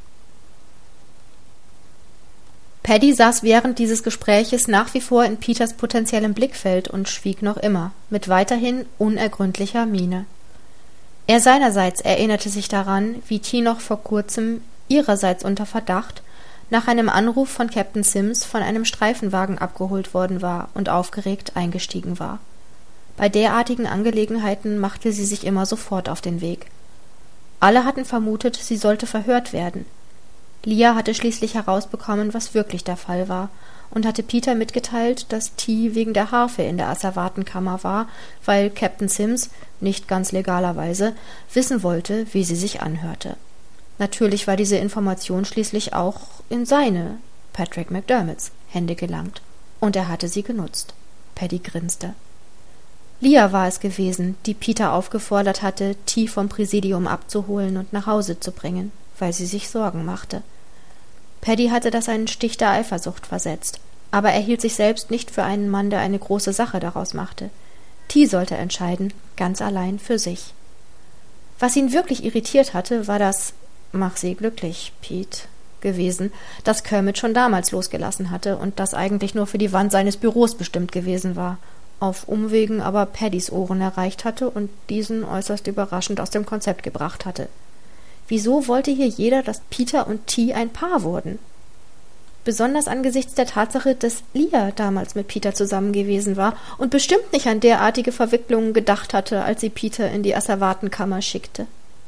A: Paddy saß während dieses Gespräches nach wie vor in Peters potenziellem Blickfeld und schwieg noch immer, mit weiterhin unergründlicher Miene. Er seinerseits erinnerte sich daran, wie T noch vor kurzem, ihrerseits unter Verdacht, nach einem Anruf von Captain Sims von einem Streifenwagen abgeholt worden war und aufgeregt eingestiegen war. Bei derartigen Angelegenheiten machte sie sich immer sofort auf den Weg. Alle hatten vermutet, sie sollte verhört werden. Lia hatte schließlich herausbekommen, was wirklich der Fall war, und hatte Peter mitgeteilt, dass T wegen der Harfe in der Asservatenkammer war, weil Captain Sims, nicht ganz legalerweise, wissen wollte, wie sie sich anhörte. Natürlich war diese Information schließlich auch in seine, Patrick McDermotts, Hände gelangt, und er hatte sie genutzt. Paddy grinste. Lia war es gewesen, die Peter aufgefordert hatte, T vom Präsidium abzuholen und nach Hause zu bringen, weil sie sich Sorgen machte. Paddy hatte das einen Stich der Eifersucht versetzt, aber er hielt sich selbst nicht für einen Mann, der eine große Sache daraus machte. T sollte entscheiden, ganz allein für sich. Was ihn wirklich irritiert hatte, war das »Mach sie glücklich, Pete« gewesen, das Kermit schon damals losgelassen hatte und das eigentlich nur für die Wand seines Büros bestimmt gewesen war, auf Umwegen aber Paddys Ohren erreicht hatte und diesen äußerst überraschend aus dem Konzept gebracht hatte. Wieso wollte hier jeder, dass Peter und T ein Paar wurden? Besonders angesichts der Tatsache, dass Lia damals mit Peter zusammen gewesen war und bestimmt nicht an derartige Verwicklungen gedacht hatte, als sie Peter in die Asservatenkammer schickte.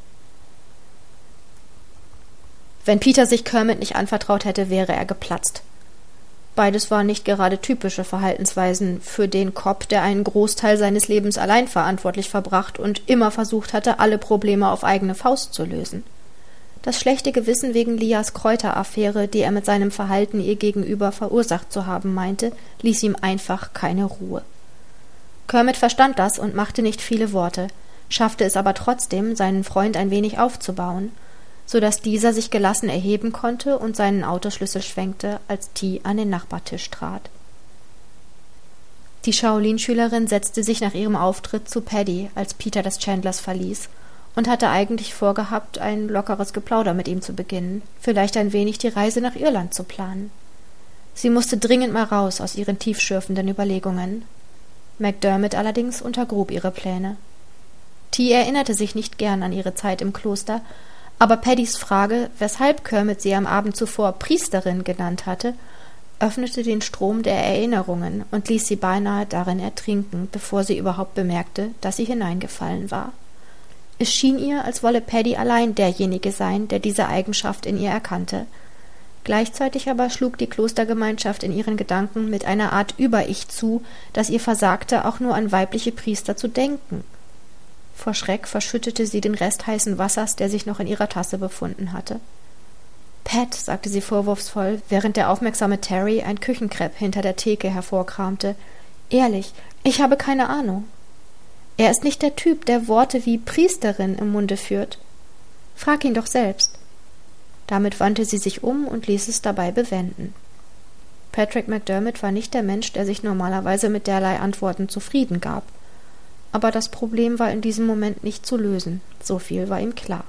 A: Wenn Peter sich Kermit nicht anvertraut hätte, wäre er geplatzt. Beides waren nicht gerade typische Verhaltensweisen für den Cop, der einen Großteil seines Lebens allein verantwortlich verbracht und immer versucht hatte, alle Probleme auf eigene Faust zu lösen. Das schlechte Gewissen wegen Lias Kräuteraffäre, die er mit seinem Verhalten ihr gegenüber verursacht zu haben meinte, ließ ihm einfach keine Ruhe. Kermit verstand das und machte nicht viele Worte, schaffte es aber trotzdem, seinen Freund ein wenig aufzubauen, so dass dieser sich gelassen erheben konnte und seinen Autoschlüssel schwenkte, als T an den Nachbartisch trat. Die Shaolin-Schülerin setzte sich nach ihrem Auftritt zu Paddy, als Peter das Chandlers verließ, und hatte eigentlich vorgehabt, ein lockeres Geplauder mit ihm zu beginnen, vielleicht ein wenig die Reise nach Irland zu planen. Sie musste dringend mal raus aus ihren tiefschürfenden Überlegungen. McDermott allerdings untergrub ihre Pläne. T erinnerte sich nicht gern an ihre Zeit im Kloster, aber Paddys Frage, weshalb Kermit sie am Abend zuvor Priesterin genannt hatte, öffnete den Strom der Erinnerungen und ließ sie beinahe darin ertrinken, bevor sie überhaupt bemerkte, dass sie hineingefallen war. Es schien ihr, als wolle Paddy allein derjenige sein, der diese Eigenschaft in ihr erkannte. Gleichzeitig aber schlug die Klostergemeinschaft in ihren Gedanken mit einer Art Über-Ich zu, das ihr versagte, auch nur an weibliche Priester zu denken. Vor Schreck verschüttete sie den Rest heißen Wassers, der sich noch in ihrer Tasse befunden hatte. »Pat«, sagte sie vorwurfsvoll, während der aufmerksame Terry ein Küchenkrepp hinter der Theke hervorkramte, »ehrlich, ich habe keine Ahnung. Er ist nicht der Typ, der Worte wie Priesterin im Munde führt.« Frag ihn doch selbst. Damit wandte sie sich um und ließ es dabei bewenden. Patrick McDermott war nicht der Mensch, der sich normalerweise mit derlei Antworten zufrieden gab. Aber das Problem war in diesem Moment nicht zu lösen, so viel war ihm klar.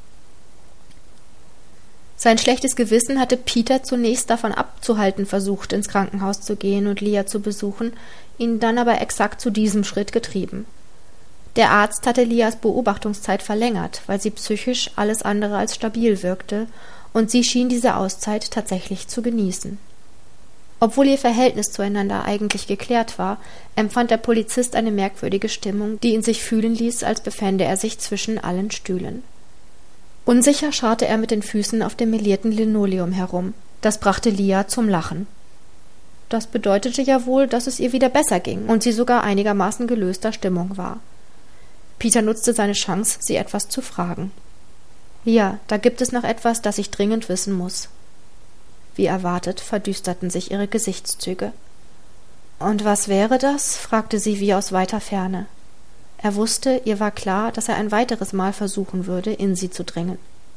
A: Sein schlechtes Gewissen hatte Peter zunächst davon abzuhalten versucht, ins Krankenhaus zu gehen und Leah zu besuchen, ihn dann aber exakt zu diesem Schritt getrieben. Der Arzt hatte Leahs Beobachtungszeit verlängert, weil sie psychisch alles andere als stabil wirkte, und sie schien diese Auszeit tatsächlich zu genießen. Obwohl ihr Verhältnis zueinander eigentlich geklärt war, empfand der Polizist eine merkwürdige Stimmung, die ihn sich fühlen ließ, als befände er sich zwischen allen Stühlen. Unsicher scharrte er mit den Füßen auf dem melierten Linoleum herum. Das brachte Leah zum Lachen. Das bedeutete ja wohl, dass es ihr wieder besser ging und sie sogar einigermaßen gelöster Stimmung war. Peter nutzte seine Chance, sie etwas zu fragen. »Leah, da gibt es noch etwas, das ich dringend wissen muss.« Wie erwartet, verdüsterten sich ihre Gesichtszüge. »Und was wäre das?« fragte sie wie aus weiter Ferne. Er wusste, ihr war klar, dass er ein weiteres Mal versuchen würde, in sie zu dringen.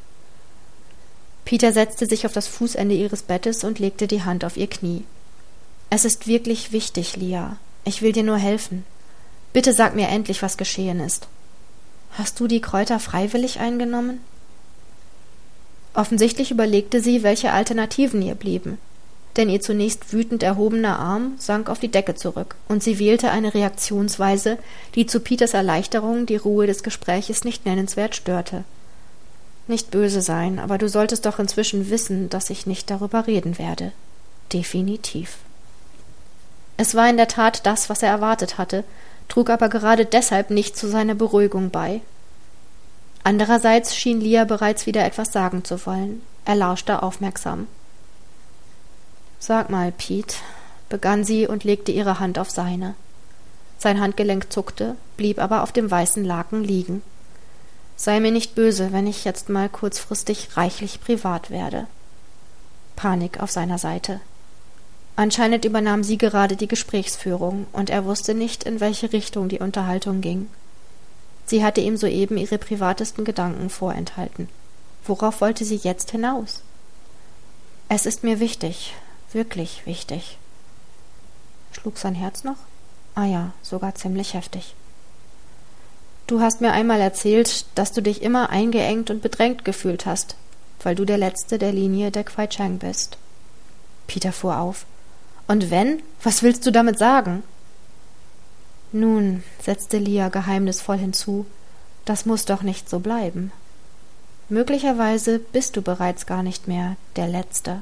A: Peter setzte sich auf das Fußende ihres Bettes und legte die Hand auf ihr Knie. »Es ist wirklich wichtig, Leah. Ich will dir nur helfen. Bitte sag mir endlich, was geschehen ist. Hast du die Kräuter freiwillig eingenommen?« Offensichtlich überlegte sie, welche Alternativen ihr blieben, denn ihr zunächst wütend erhobener Arm sank auf die Decke zurück, und sie wählte eine Reaktionsweise, die zu Peters Erleichterung die Ruhe des Gespräches nicht nennenswert störte. »Nicht böse sein, aber du solltest doch inzwischen wissen, dass ich nicht darüber reden werde. Definitiv.« Es war in der Tat das, was er erwartet hatte, trug aber gerade deshalb nicht zu seiner Beruhigung bei. Andererseits schien Leah bereits wieder etwas sagen zu wollen. Er lauschte aufmerksam. »Sag mal, Pete«, begann sie und legte ihre Hand auf seine. Sein Handgelenk zuckte, blieb aber auf dem weißen Laken liegen. »Sei mir nicht böse, wenn ich jetzt mal kurzfristig reichlich privat werde.« Panik auf seiner Seite. Anscheinend übernahm sie gerade die Gesprächsführung, und er wusste nicht, in welche Richtung die Unterhaltung ging. Sie hatte ihm soeben ihre privatesten Gedanken vorenthalten. Worauf wollte sie jetzt hinaus? »Es ist mir wichtig, wirklich wichtig.« Schlug sein Herz noch? Ah ja, sogar ziemlich heftig. »Du hast mir einmal erzählt, dass du dich immer eingeengt und bedrängt gefühlt hast, weil du der Letzte der Linie der Kwai Chang bist.« Peter fuhr auf. »Und wenn? Was willst du damit sagen?« »Nun«, setzte Leah geheimnisvoll hinzu, »das muß doch nicht so bleiben. Möglicherweise bist du bereits gar nicht mehr der Letzte.«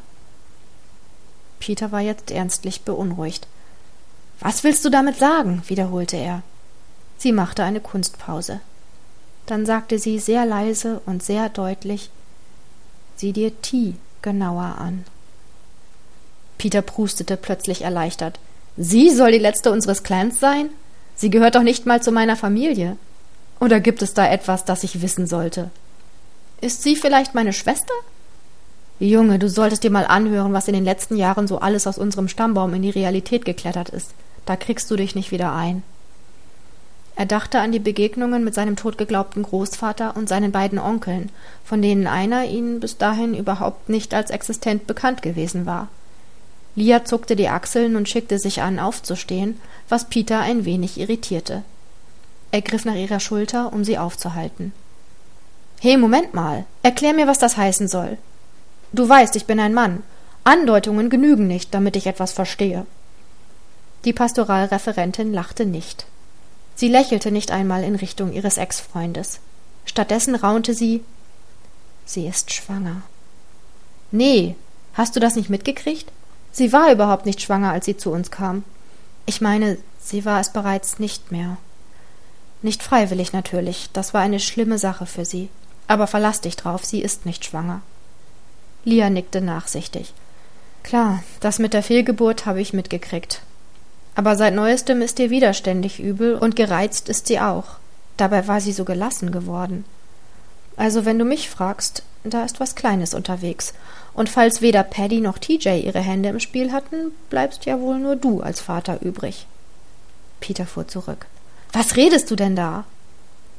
A: Peter war jetzt ernstlich beunruhigt. »Was willst du damit sagen?« wiederholte er. Sie machte eine Kunstpause. Dann sagte sie sehr leise und sehr deutlich, »Sieh dir T genauer an.« Peter prustete plötzlich erleichtert. »Sie soll die Letzte unseres Clans sein? Sie gehört doch nicht mal zu meiner Familie. Oder gibt es da etwas, das ich wissen sollte? Ist sie vielleicht meine Schwester? Junge, du solltest dir mal anhören, was in den letzten Jahren so alles aus unserem Stammbaum in die Realität geklettert ist. Da kriegst du dich nicht wieder ein.« Er dachte an die Begegnungen mit seinem totgeglaubten Großvater und seinen beiden Onkeln, von denen einer ihnen bis dahin überhaupt nicht als existent bekannt gewesen war. Leah zuckte die Achseln und schickte sich an, aufzustehen, was Peter ein wenig irritierte. Er griff nach ihrer Schulter, um sie aufzuhalten. »Hey, Moment mal! Erklär mir, was das heißen soll. Du weißt, ich bin ein Mann. Andeutungen genügen nicht, damit ich etwas verstehe.« Die Pastoralreferentin lachte nicht. Sie lächelte nicht einmal in Richtung ihres Ex-Freundes. Stattdessen raunte sie, »Sie ist schwanger.« »Nee, hast du das nicht mitgekriegt? Sie war überhaupt nicht schwanger, als sie zu uns kam. Ich meine, sie war es bereits nicht mehr. Nicht freiwillig natürlich, das war eine schlimme Sache für sie. Aber verlass dich drauf, sie ist nicht schwanger.« Leah nickte nachsichtig. »Klar, das mit der Fehlgeburt habe ich mitgekriegt. Aber seit Neuestem ist ihr widerständig übel und gereizt ist sie auch. Dabei war sie so gelassen geworden. Also wenn du mich fragst, da ist was Kleines unterwegs. Und falls weder Paddy noch T J ihre Hände im Spiel hatten, bleibst ja wohl nur du als Vater übrig.« Peter fuhr zurück. »Was redest du denn da?«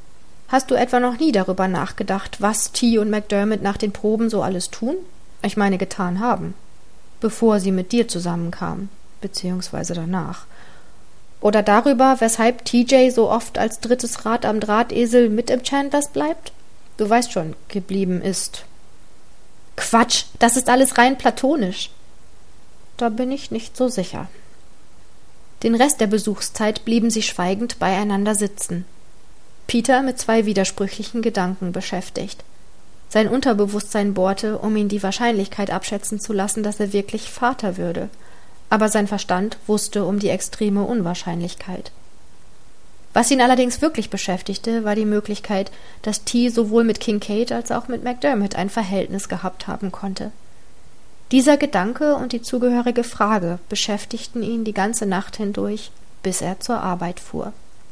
A: Hast du etwa noch nie darüber nachgedacht, was T und McDermott nach den Proben so alles tun? Ich meine, getan haben. Bevor sie mit dir zusammenkamen, beziehungsweise danach. Oder darüber, weshalb T J so oft als drittes Rad am Drahtesel mit im Chandlers bleibt? Du weißt schon, geblieben ist. Quatsch, das ist alles rein platonisch. Da bin ich nicht so sicher. Den Rest der Besuchszeit blieben sie schweigend beieinander sitzen. Peter mit zwei widersprüchlichen Gedanken beschäftigt. Sein Unterbewusstsein bohrte, um ihn die Wahrscheinlichkeit abschätzen zu lassen, dass er wirklich Vater würde, aber sein Verstand wusste um die extreme Unwahrscheinlichkeit. Was ihn allerdings wirklich beschäftigte, war die Möglichkeit, dass T sowohl mit Kincaid als auch mit McDermott ein Verhältnis gehabt haben konnte. Dieser Gedanke und die zugehörige Frage beschäftigten ihn die ganze Nacht hindurch, bis er zur Arbeit fuhr.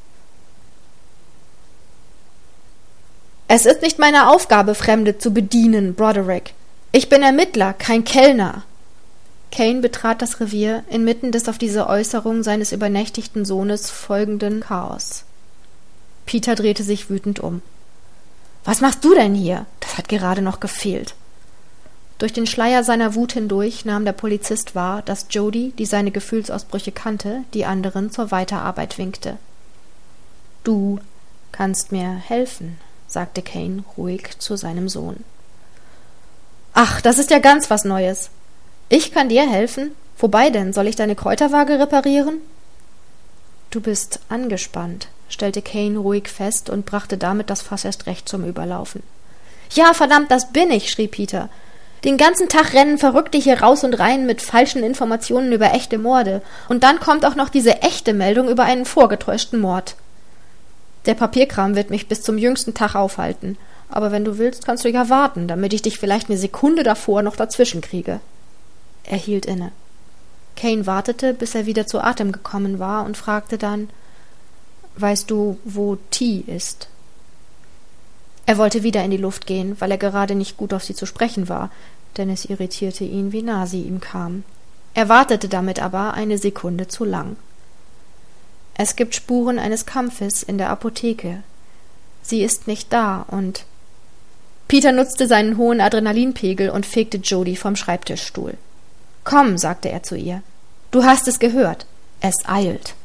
A: »Es ist nicht meine Aufgabe, Fremde zu bedienen, Broderick. Ich bin Ermittler, kein Kellner.« Kane betrat das Revier inmitten des auf diese Äußerung seines übernächtigten Sohnes folgenden Chaos. Peter drehte sich wütend um. »Was machst du denn hier? Das hat gerade noch gefehlt.« Durch den Schleier seiner Wut hindurch nahm der Polizist wahr, dass Jody, die seine Gefühlsausbrüche kannte, die anderen zur Weiterarbeit winkte. »Du kannst mir helfen«, sagte Kane ruhig zu seinem Sohn. »Ach, das ist ja ganz was Neues. Ich kann dir helfen? Wobei denn? Soll ich deine Kräuterwaage reparieren?« »Du bist angespannt«, stellte Kane ruhig fest und brachte damit das Fass erst recht zum Überlaufen. »Ja, verdammt, das bin ich«, schrie Peter. »Den ganzen Tag rennen Verrückte hier raus und rein mit falschen Informationen über echte Morde. Und dann kommt auch noch diese echte Meldung über einen vorgetäuschten Mord. Der Papierkram wird mich bis zum jüngsten Tag aufhalten. Aber wenn du willst, kannst du ja warten, damit ich dich vielleicht eine Sekunde davor noch dazwischen kriege.« Er hielt inne. Kane wartete, bis er wieder zu Atem gekommen war und fragte dann, »Weißt du, wo T ist?« Er wollte wieder in die Luft gehen, weil er gerade nicht gut auf sie zu sprechen war, denn es irritierte ihn, wie nah sie ihm kam. Er wartete damit aber eine Sekunde zu lang. »Es gibt Spuren eines Kampfes in der Apotheke. Sie ist nicht da und...« Peter nutzte seinen hohen Adrenalinpegel und fegte Jody vom Schreibtischstuhl. »Komm«, sagte er zu ihr. »Du hast es gehört. Es eilt.«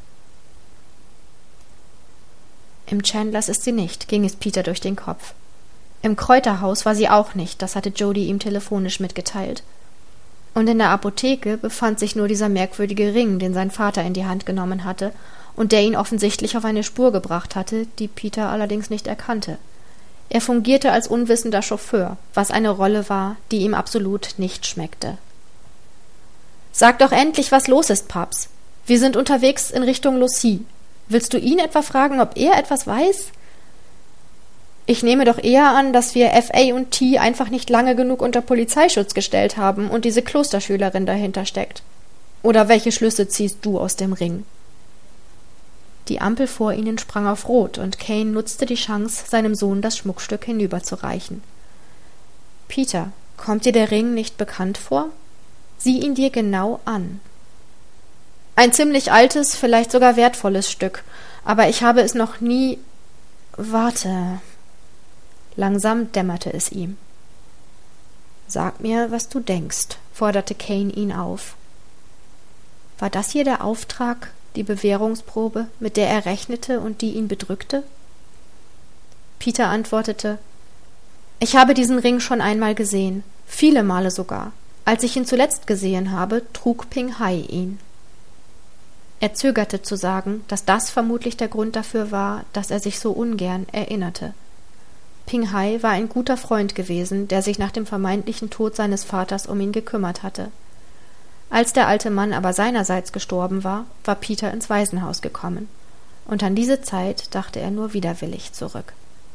A: Im Chandlers ist sie nicht, ging es Peter durch den Kopf. Im Kräuterhaus war sie auch nicht, das hatte Jody ihm telefonisch mitgeteilt. Und in der Apotheke befand sich nur dieser merkwürdige Ring, den sein Vater in die Hand genommen hatte und der ihn offensichtlich auf eine Spur gebracht hatte, die Peter allerdings nicht erkannte. Er fungierte als unwissender Chauffeur, was eine Rolle war, die ihm absolut nicht schmeckte. »Sag doch endlich, was los ist, Paps. Wir sind unterwegs in Richtung Lucy. Willst du ihn etwa fragen, ob er etwas weiß?« »Ich nehme doch eher an, dass wir F A und T einfach nicht lange genug unter Polizeischutz gestellt haben und diese Klosterschülerin dahinter steckt. Oder welche Schlüsse ziehst du aus dem Ring?« Die Ampel vor ihnen sprang auf Rot, und Kane nutzte die Chance, seinem Sohn das Schmuckstück hinüberzureichen. »Peter, kommt dir der Ring nicht bekannt vor? Sieh ihn dir genau an. Ein ziemlich altes, vielleicht sogar wertvolles Stück, aber ich habe es noch nie... Warte...« Langsam dämmerte es ihm. »Sag mir, was du denkst«, forderte Kane ihn auf. War das hier der Auftrag, die Bewährungsprobe, mit der er rechnete und die ihn bedrückte? Peter antwortete, »Ich habe diesen Ring schon einmal gesehen, viele Male sogar. Als ich ihn zuletzt gesehen habe, trug Ping Hai ihn.« Er zögerte zu sagen, dass das vermutlich der Grund dafür war, dass er sich so ungern erinnerte. Ping Hai war ein guter Freund gewesen, der sich nach dem vermeintlichen Tod seines Vaters um ihn gekümmert hatte. Als der alte Mann aber seinerseits gestorben war, war Peter ins Waisenhaus gekommen, und an diese Zeit dachte er nur widerwillig zurück.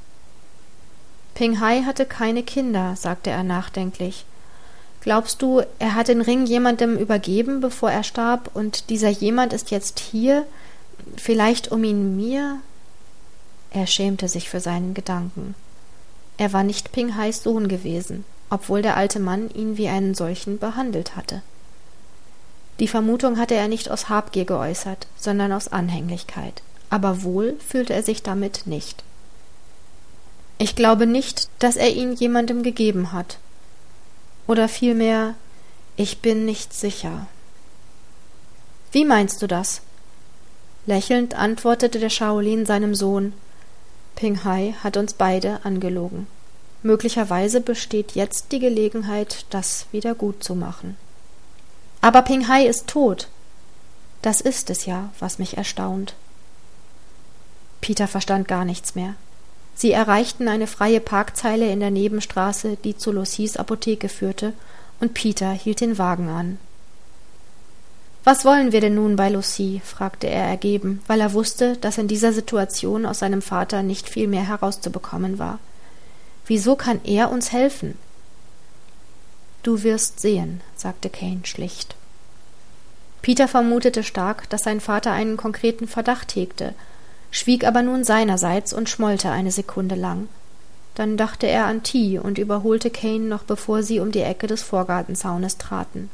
A: Ping Hai hatte keine Kinder, sagte er nachdenklich. Glaubst du, er hat den Ring jemandem übergeben, bevor er starb, und dieser jemand ist jetzt hier, vielleicht um ihn mir? Er schämte sich für seinen Gedanken. Er war nicht Ping Hais Sohn gewesen, obwohl der alte Mann ihn wie einen solchen behandelt hatte. Die Vermutung hatte er nicht aus Habgier geäußert, sondern aus Anhänglichkeit, aber wohl fühlte er sich damit nicht. Ich glaube nicht, dass er ihn jemandem gegeben hat. Oder vielmehr, ich bin nicht sicher. Wie meinst du das? Lächelnd antwortete der Shaolin seinem Sohn. Ping Hai hat uns beide angelogen. Möglicherweise besteht jetzt die Gelegenheit, das wieder gut zu machen. Aber Ping Hai ist tot. Das ist es ja, was mich erstaunt. Peter verstand gar nichts mehr. Sie erreichten eine freie Parkzeile in der Nebenstraße, die zu Lucys Apotheke führte, und Peter hielt den Wagen an. »Was wollen wir denn nun bei Lucy?« fragte er ergeben, weil er wusste, dass in dieser Situation aus seinem Vater nicht viel mehr herauszubekommen war. »Wieso kann er uns helfen?« »Du wirst sehen«, sagte Kane schlicht. Peter vermutete stark, dass sein Vater einen konkreten Verdacht hegte, schwieg aber nun seinerseits und schmollte eine Sekunde lang. Dann dachte er an T und überholte Kane noch bevor sie um die Ecke des Vorgartenzaunes traten.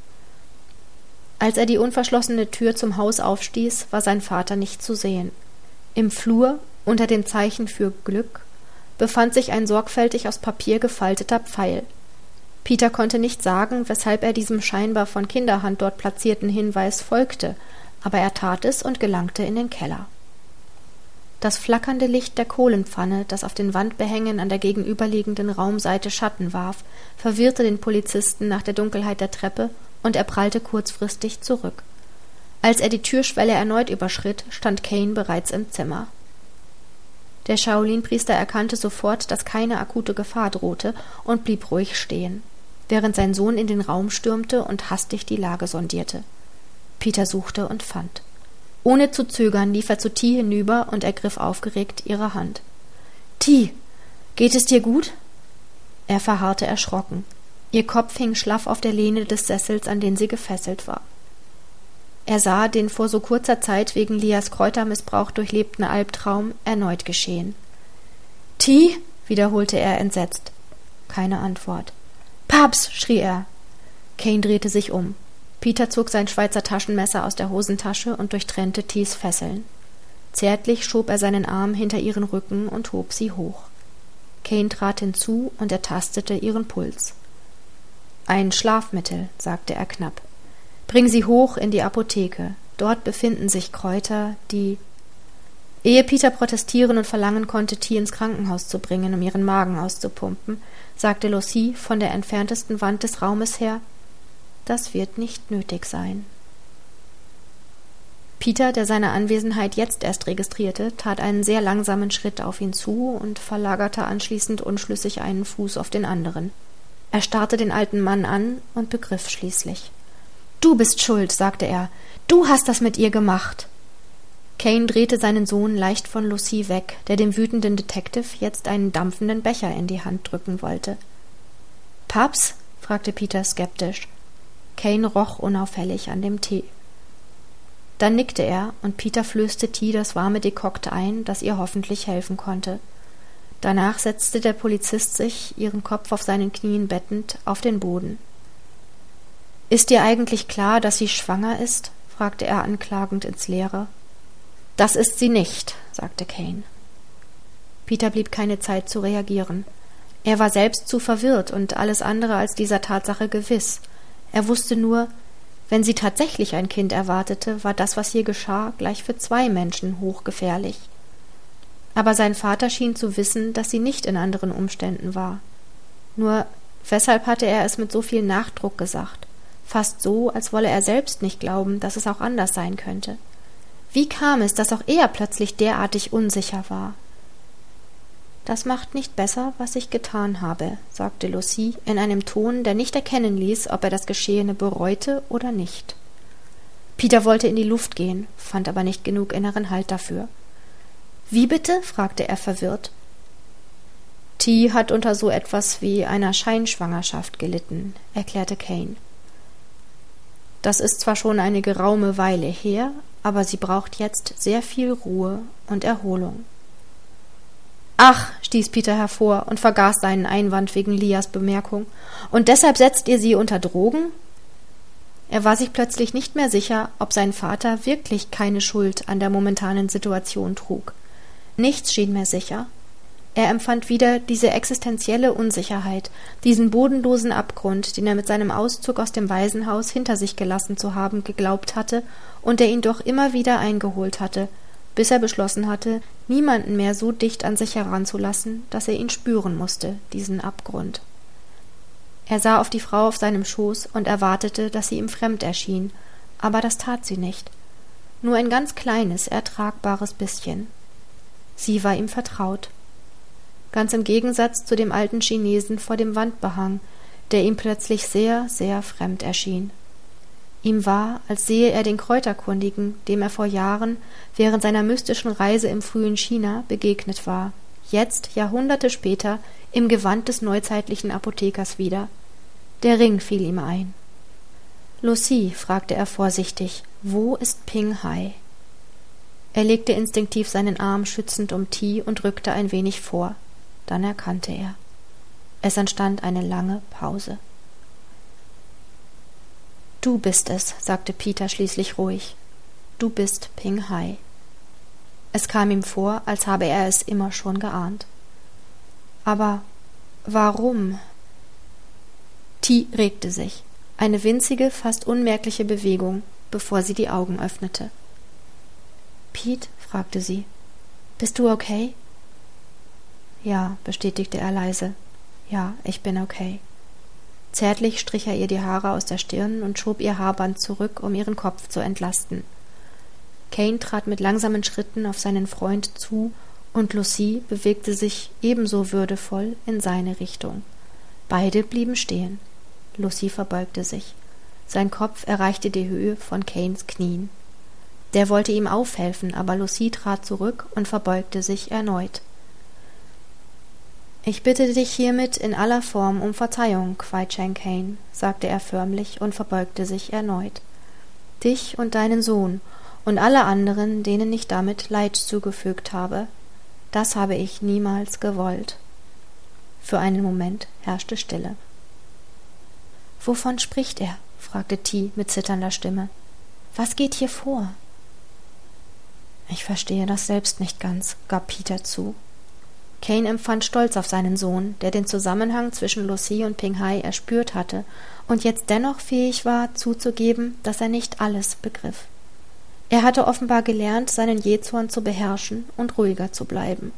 A: Als er die unverschlossene Tür zum Haus aufstieß, war sein Vater nicht zu sehen. Im Flur, unter dem Zeichen für Glück, befand sich ein sorgfältig aus Papier gefalteter Pfeil. Peter konnte nicht sagen, weshalb er diesem scheinbar von Kinderhand dort platzierten Hinweis folgte, aber er tat es und gelangte in den Keller. Das flackernde Licht der Kohlenpfanne, das auf den Wandbehängen an der gegenüberliegenden Raumseite Schatten warf, verwirrte den Polizisten nach der Dunkelheit der Treppe, und er prallte kurzfristig zurück. Als er die Türschwelle erneut überschritt, stand Kane bereits im Zimmer. Der Shaolin-Priester erkannte sofort, dass keine akute Gefahr drohte, und blieb ruhig stehen, während sein Sohn in den Raum stürmte und hastig die Lage sondierte. Peter suchte und fand. Ohne zu zögern lief er zu T hinüber und ergriff aufgeregt ihre Hand. »T, geht es dir gut?« Er verharrte erschrocken. Ihr Kopf hing schlaff auf der Lehne des Sessels, an den sie gefesselt war. Er sah den vor so kurzer Zeit wegen Lias Kräutermissbrauch durchlebten Albtraum erneut geschehen. »T?« wiederholte er entsetzt. Keine Antwort. »Paps!« schrie er. Kane drehte sich um. Peter zog sein Schweizer Taschenmesser aus der Hosentasche und durchtrennte Ts Fesseln. Zärtlich schob er seinen Arm hinter ihren Rücken und hob sie hoch. Kane trat hinzu und ertastete ihren Puls. »Ein Schlafmittel«, sagte er knapp. »Bring sie hoch in die Apotheke. Dort befinden sich Kräuter, die...« Ehe Peter protestieren und verlangen konnte, T ins Krankenhaus zu bringen, um ihren Magen auszupumpen, sagte Lucy von der entferntesten Wand des Raumes her, »Das wird nicht nötig sein.« Peter, der seine Anwesenheit jetzt erst registrierte, tat einen sehr langsamen Schritt auf ihn zu und verlagerte anschließend unschlüssig einen Fuß auf den anderen. Er starrte den alten Mann an und begriff schließlich. »Du bist schuld«, sagte er. »Du hast das mit ihr gemacht.« Kane drehte seinen Sohn leicht von Lucy weg, der dem wütenden Detective jetzt einen dampfenden Becher in die Hand drücken wollte. »Paps?« fragte Peter skeptisch. Kane roch unauffällig an dem Tee. Dann nickte er, und Peter flößte T das warme Dekokt ein, das ihr hoffentlich helfen konnte. Danach setzte der Polizist sich, ihren Kopf auf seinen Knien bettend, auf den Boden. »Ist dir eigentlich klar, dass sie schwanger ist?« fragte er anklagend ins Leere. »Das ist sie nicht«, sagte Kane. Peter blieb keine Zeit zu reagieren. Er war selbst zu verwirrt und alles andere als dieser Tatsache gewiss. Er wusste nur, wenn sie tatsächlich ein Kind erwartete, war das, was hier geschah, gleich für zwei Menschen hochgefährlich. Aber sein Vater schien zu wissen, dass sie nicht in anderen Umständen war. Nur, weshalb hatte er es mit so viel Nachdruck gesagt? Fast so, als wolle er selbst nicht glauben, dass es auch anders sein könnte. Wie kam es, dass auch er plötzlich derartig unsicher war? »Das macht nicht besser, was ich getan habe«, sagte Lucy in einem Ton, der nicht erkennen ließ, ob er das Geschehene bereute oder nicht. Peter wollte in die Luft gehen, fand aber nicht genug inneren Halt dafür. »Wie bitte?« fragte er verwirrt. »T hat unter so etwas wie einer Scheinschwangerschaft gelitten«, erklärte Kane. »Das ist zwar schon eine geraume Weile her, aber sie braucht jetzt sehr viel Ruhe und Erholung.« »Ach«, stieß Peter hervor und vergaß seinen Einwand wegen Lias Bemerkung, »und deshalb setzt ihr sie unter Drogen?« Er war sich plötzlich nicht mehr sicher, ob sein Vater wirklich keine Schuld an der momentanen Situation trug. Nichts schien mehr sicher. Er empfand wieder diese existenzielle Unsicherheit, diesen bodenlosen Abgrund, den er mit seinem Auszug aus dem Waisenhaus hinter sich gelassen zu haben geglaubt hatte und der ihn doch immer wieder eingeholt hatte, bis er beschlossen hatte, niemanden mehr so dicht an sich heranzulassen, dass er ihn spüren musste, diesen Abgrund. Er sah auf die Frau auf seinem Schoß und erwartete, dass sie ihm fremd erschien, aber das tat sie nicht. Nur ein ganz kleines, ertragbares bisschen. Sie war ihm vertraut. Ganz im Gegensatz zu dem alten Chinesen vor dem Wandbehang, der ihm plötzlich sehr, sehr fremd erschien. Ihm war, als sehe er den Kräuterkundigen, dem er vor Jahren während seiner mystischen Reise im frühen China begegnet war, jetzt, Jahrhunderte später, im Gewand des neuzeitlichen Apothekers wieder. Der Ring fiel ihm ein. »Lucy«, fragte er vorsichtig, »wo ist Ping Hai?« Er legte instinktiv seinen Arm schützend um Ti und rückte ein wenig vor. Dann erkannte er. Es entstand eine lange Pause. »Du bist es«, sagte Peter schließlich ruhig. »Du bist Ping Hai.« Es kam ihm vor, als habe er es immer schon geahnt. »Aber warum?« Ti regte sich. Eine winzige, fast unmerkliche Bewegung, bevor sie die Augen öffnete. »Pete«, fragte sie, »bist du okay?« »Ja«, bestätigte er leise, »ja, ich bin okay.« Zärtlich strich er ihr die Haare aus der Stirn und schob ihr Haarband zurück, um ihren Kopf zu entlasten. Kane trat mit langsamen Schritten auf seinen Freund zu, und Lucy bewegte sich ebenso würdevoll in seine Richtung. Beide blieben stehen. Lucy verbeugte sich. Sein Kopf erreichte die Höhe von Kanes Knien. Der wollte ihm aufhelfen, aber Lucy trat zurück und verbeugte sich erneut. »Ich bitte dich hiermit in aller Form um Verzeihung, Kwai Chang Caine«, sagte er förmlich und verbeugte sich erneut. »Dich und deinen Sohn und alle anderen, denen ich damit Leid zugefügt habe. Das habe ich niemals gewollt.« Für einen Moment herrschte Stille. »Wovon spricht er?« fragte Ti mit zitternder Stimme. »Was geht hier vor?« »Ich verstehe das selbst nicht ganz«, gab Peter zu. Kane empfand Stolz auf seinen Sohn, der den Zusammenhang zwischen Lucy und Ping Hai erspürt hatte und jetzt dennoch fähig war, zuzugeben, dass er nicht alles begriff. Er hatte offenbar gelernt, seinen Jähzorn zu beherrschen und ruhiger zu bleiben.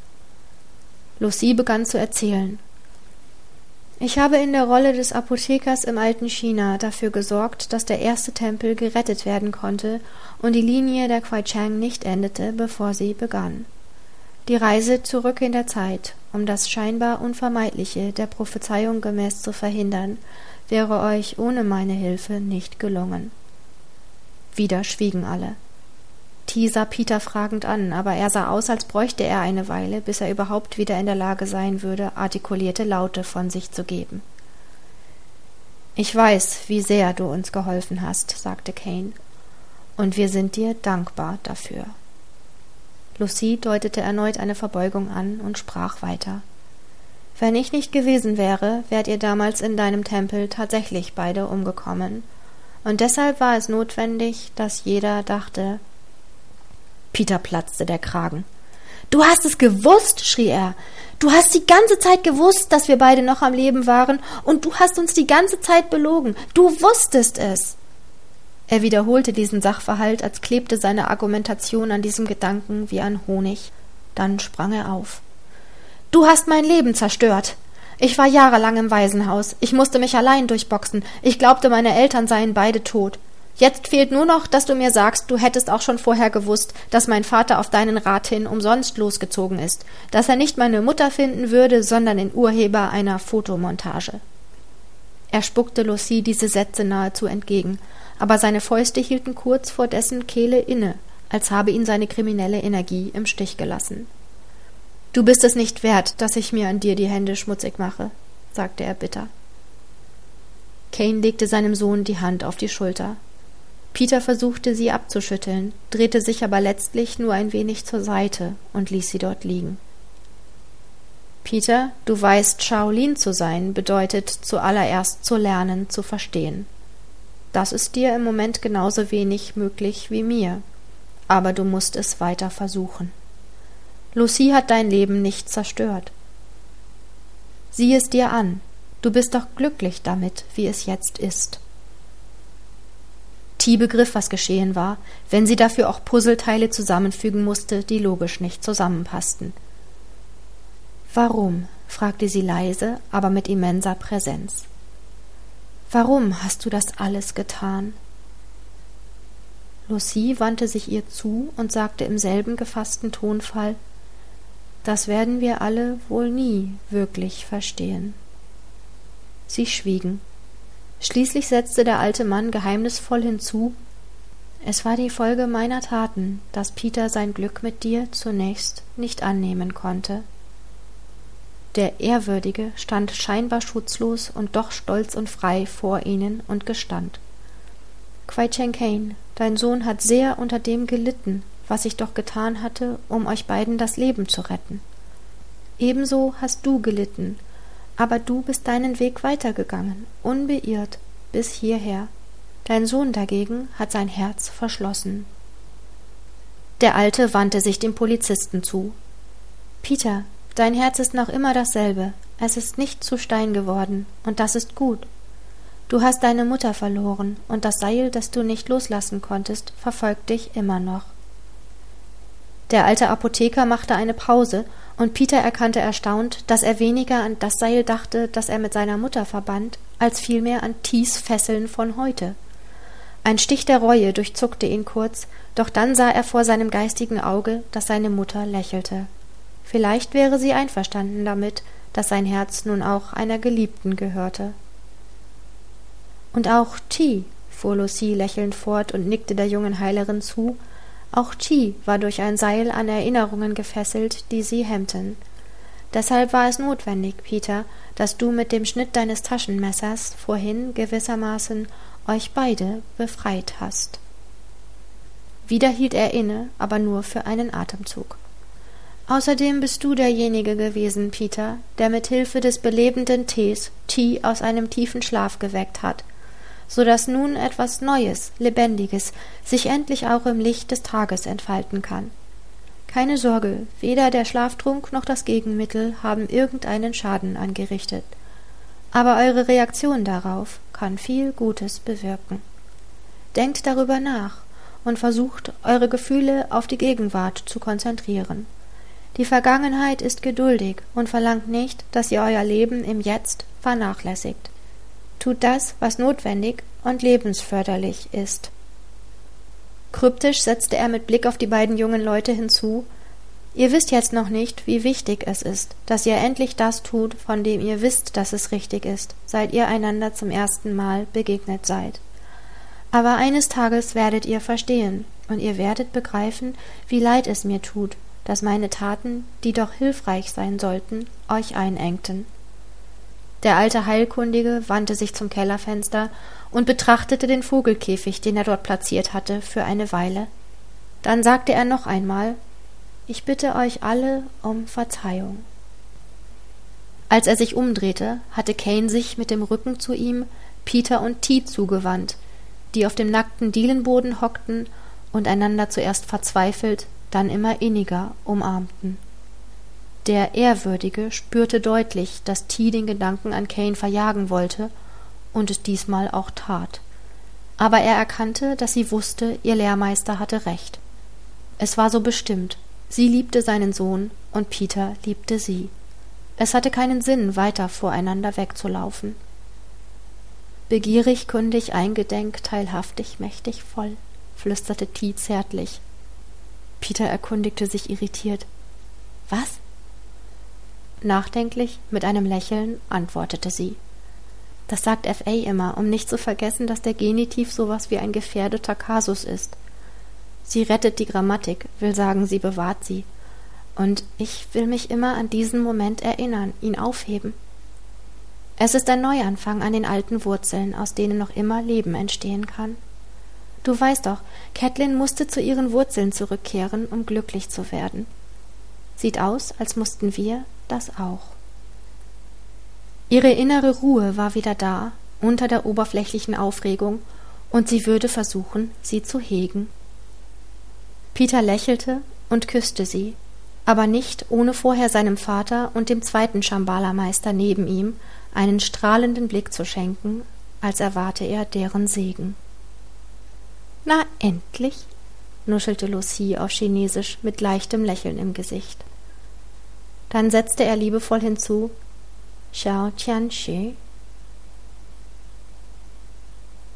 A: Lucy begann zu erzählen. »Ich habe in der Rolle des Apothekers im alten China dafür gesorgt, dass der erste Tempel gerettet werden konnte und die Linie der Kwai Chang nicht endete, bevor sie begann. Die Reise zurück in der Zeit, um das scheinbar Unvermeidliche der Prophezeiung gemäß zu verhindern, wäre euch ohne meine Hilfe nicht gelungen.« Wieder schwiegen alle. Ti sah Peter fragend an, aber er sah aus, als bräuchte er eine Weile, bis er überhaupt wieder in der Lage sein würde, artikulierte Laute von sich zu geben. »Ich weiß, wie sehr du uns geholfen hast«, sagte Kane, »und wir sind dir dankbar dafür.« Lucy deutete erneut eine Verbeugung an und sprach weiter. »Wenn ich nicht gewesen wäre, wärt ihr damals in deinem Tempel tatsächlich beide umgekommen. Und deshalb war es notwendig, dass jeder dachte...« Peter platzte der Kragen. »Du hast es gewusst«, schrie er. »Du hast die ganze Zeit gewusst, dass wir beide noch am Leben waren, und du hast uns die ganze Zeit belogen. Du wusstest es!« Er wiederholte diesen Sachverhalt, als klebte seine Argumentation an diesem Gedanken wie an Honig. Dann sprang er auf. »Du hast mein Leben zerstört. Ich war jahrelang im Waisenhaus. Ich musste mich allein durchboxen. Ich glaubte, meine Eltern seien beide tot. Jetzt fehlt nur noch, dass du mir sagst, du hättest auch schon vorher gewusst, dass mein Vater auf deinen Rat hin umsonst losgezogen ist, dass er nicht meine Mutter finden würde, sondern den Urheber einer Fotomontage.« Er spuckte Lucy diese Sätze nahezu entgegen, aber seine Fäuste hielten kurz vor dessen Kehle inne, als habe ihn seine kriminelle Energie im Stich gelassen. »Du bist es nicht wert, dass ich mir an dir die Hände schmutzig mache«, sagte er bitter. Kane legte seinem Sohn die Hand auf die Schulter. Peter versuchte, sie abzuschütteln, drehte sich aber letztlich nur ein wenig zur Seite und ließ sie dort liegen. »Peter, du weißt, Shaolin zu sein bedeutet zuallererst zu lernen, zu verstehen. Das ist dir im Moment genauso wenig möglich wie mir, aber du musst es weiter versuchen.« Lucie hat dein Leben nicht zerstört. Sieh es dir an, du bist doch glücklich damit, wie es jetzt ist. T begriff, was geschehen war, wenn sie dafür auch Puzzleteile zusammenfügen musste, die logisch nicht zusammenpassten. »Warum?« fragte sie leise, aber mit immenser Präsenz. »Warum hast du das alles getan?« Lucie wandte sich ihr zu und sagte im selben gefassten Tonfall: »Das werden wir alle wohl nie wirklich verstehen.« Sie schwiegen. Schließlich setzte der alte Mann geheimnisvoll hinzu: »Es war die Folge meiner Taten, dass Peter sein Glück mit dir zunächst nicht annehmen konnte.« Der Ehrwürdige stand scheinbar schutzlos und doch stolz und frei vor ihnen und gestand: »Kwai Chang Caine, dein Sohn hat sehr unter dem gelitten, was ich doch getan hatte, um euch beiden das Leben zu retten. Ebenso hast du gelitten, aber du bist deinen Weg weitergegangen, unbeirrt, bis hierher. Dein Sohn dagegen hat sein Herz verschlossen.« Der Alte wandte sich dem Polizisten zu. »Peter, dein Herz ist noch immer dasselbe, es ist nicht zu Stein geworden, und das ist gut. Du hast deine Mutter verloren, und das Seil, das du nicht loslassen konntest, verfolgt dich immer noch.« Der alte Apotheker machte eine Pause, und Peter erkannte erstaunt, dass er weniger an das Seil dachte, das er mit seiner Mutter verband, als vielmehr an Ts Fesseln von heute. Ein Stich der Reue durchzuckte ihn kurz, doch dann sah er vor seinem geistigen Auge, dass seine Mutter lächelte. Vielleicht wäre sie einverstanden damit, dass sein Herz nun auch einer Geliebten gehörte. »Und auch T«, fuhr Lucie lächelnd fort und nickte der jungen Heilerin zu, »auch T war durch ein Seil an Erinnerungen gefesselt, die sie hemmten. Deshalb war es notwendig, Peter, dass du mit dem Schnitt deines Taschenmessers vorhin gewissermaßen euch beide befreit hast.« Wieder hielt er inne, aber nur für einen Atemzug. »Außerdem bist du derjenige gewesen, Peter, der mit Hilfe des belebenden Tees T aus einem tiefen Schlaf geweckt hat, so daß nun etwas Neues, Lebendiges sich endlich auch im Licht des Tages entfalten kann. Keine Sorge, weder der Schlaftrunk noch das Gegenmittel haben irgendeinen Schaden angerichtet. Aber eure Reaktion darauf kann viel Gutes bewirken. Denkt darüber nach und versucht, eure Gefühle auf die Gegenwart zu konzentrieren. Die Vergangenheit ist geduldig und verlangt nicht, dass ihr euer Leben im Jetzt vernachlässigt. Tut das, was notwendig und lebensförderlich ist.« Kryptisch setzte er mit Blick auf die beiden jungen Leute hinzu: »Ihr wisst jetzt noch nicht, wie wichtig es ist, dass ihr endlich das tut, von dem ihr wisst, dass es richtig ist, seit ihr einander zum ersten Mal begegnet seid. Aber eines Tages werdet ihr verstehen, und ihr werdet begreifen, wie leid es mir tut, dass meine Taten, die doch hilfreich sein sollten, euch einengten.« Der alte Heilkundige wandte sich zum Kellerfenster und betrachtete den Vogelkäfig, den er dort platziert hatte, für eine Weile. Dann sagte er noch einmal: »Ich bitte euch alle um Verzeihung.« Als er sich umdrehte, hatte Caine sich mit dem Rücken zu ihm Peter und T zugewandt, die auf dem nackten Dielenboden hockten und einander zuerst verzweifelt, dann immer inniger umarmten. Der Ehrwürdige spürte deutlich, dass T den Gedanken an Caine verjagen wollte und es diesmal auch tat. Aber er erkannte, dass sie wusste, ihr Lehrmeister hatte recht. Es war so bestimmt. Sie liebte seinen Sohn und Peter liebte sie. Es hatte keinen Sinn, weiter voreinander wegzulaufen. »Begierig, kundig, eingedenk, teilhaftig, mächtig, voll«, flüsterte T zärtlich. Peter erkundigte sich irritiert: »Was?« Nachdenklich, mit einem Lächeln, antwortete sie: »Das sagt F A immer, um nicht zu vergessen, dass der Genitiv sowas wie ein gefährdeter Kasus ist. Sie rettet die Grammatik, will sagen, sie bewahrt sie. Und ich will mich immer an diesen Moment erinnern, ihn aufheben. Es ist ein Neuanfang an den alten Wurzeln, aus denen noch immer Leben entstehen kann. Du weißt doch, Catelyn musste zu ihren Wurzeln zurückkehren, um glücklich zu werden. Sieht aus, als mussten wir das auch.« Ihre innere Ruhe war wieder da, unter der oberflächlichen Aufregung, und sie würde versuchen, sie zu hegen. Peter lächelte und küsste sie. aber nicht ohne vorher seinem Vater und dem zweiten Shambhala-Meister neben ihm einen strahlenden Blick zu schenken, als erwarte er deren Segen. »Na, endlich«, nuschelte Lucie auf Chinesisch mit leichtem Lächeln im Gesicht. Dann setzte er liebevoll hinzu, »Xiao Tianxue«,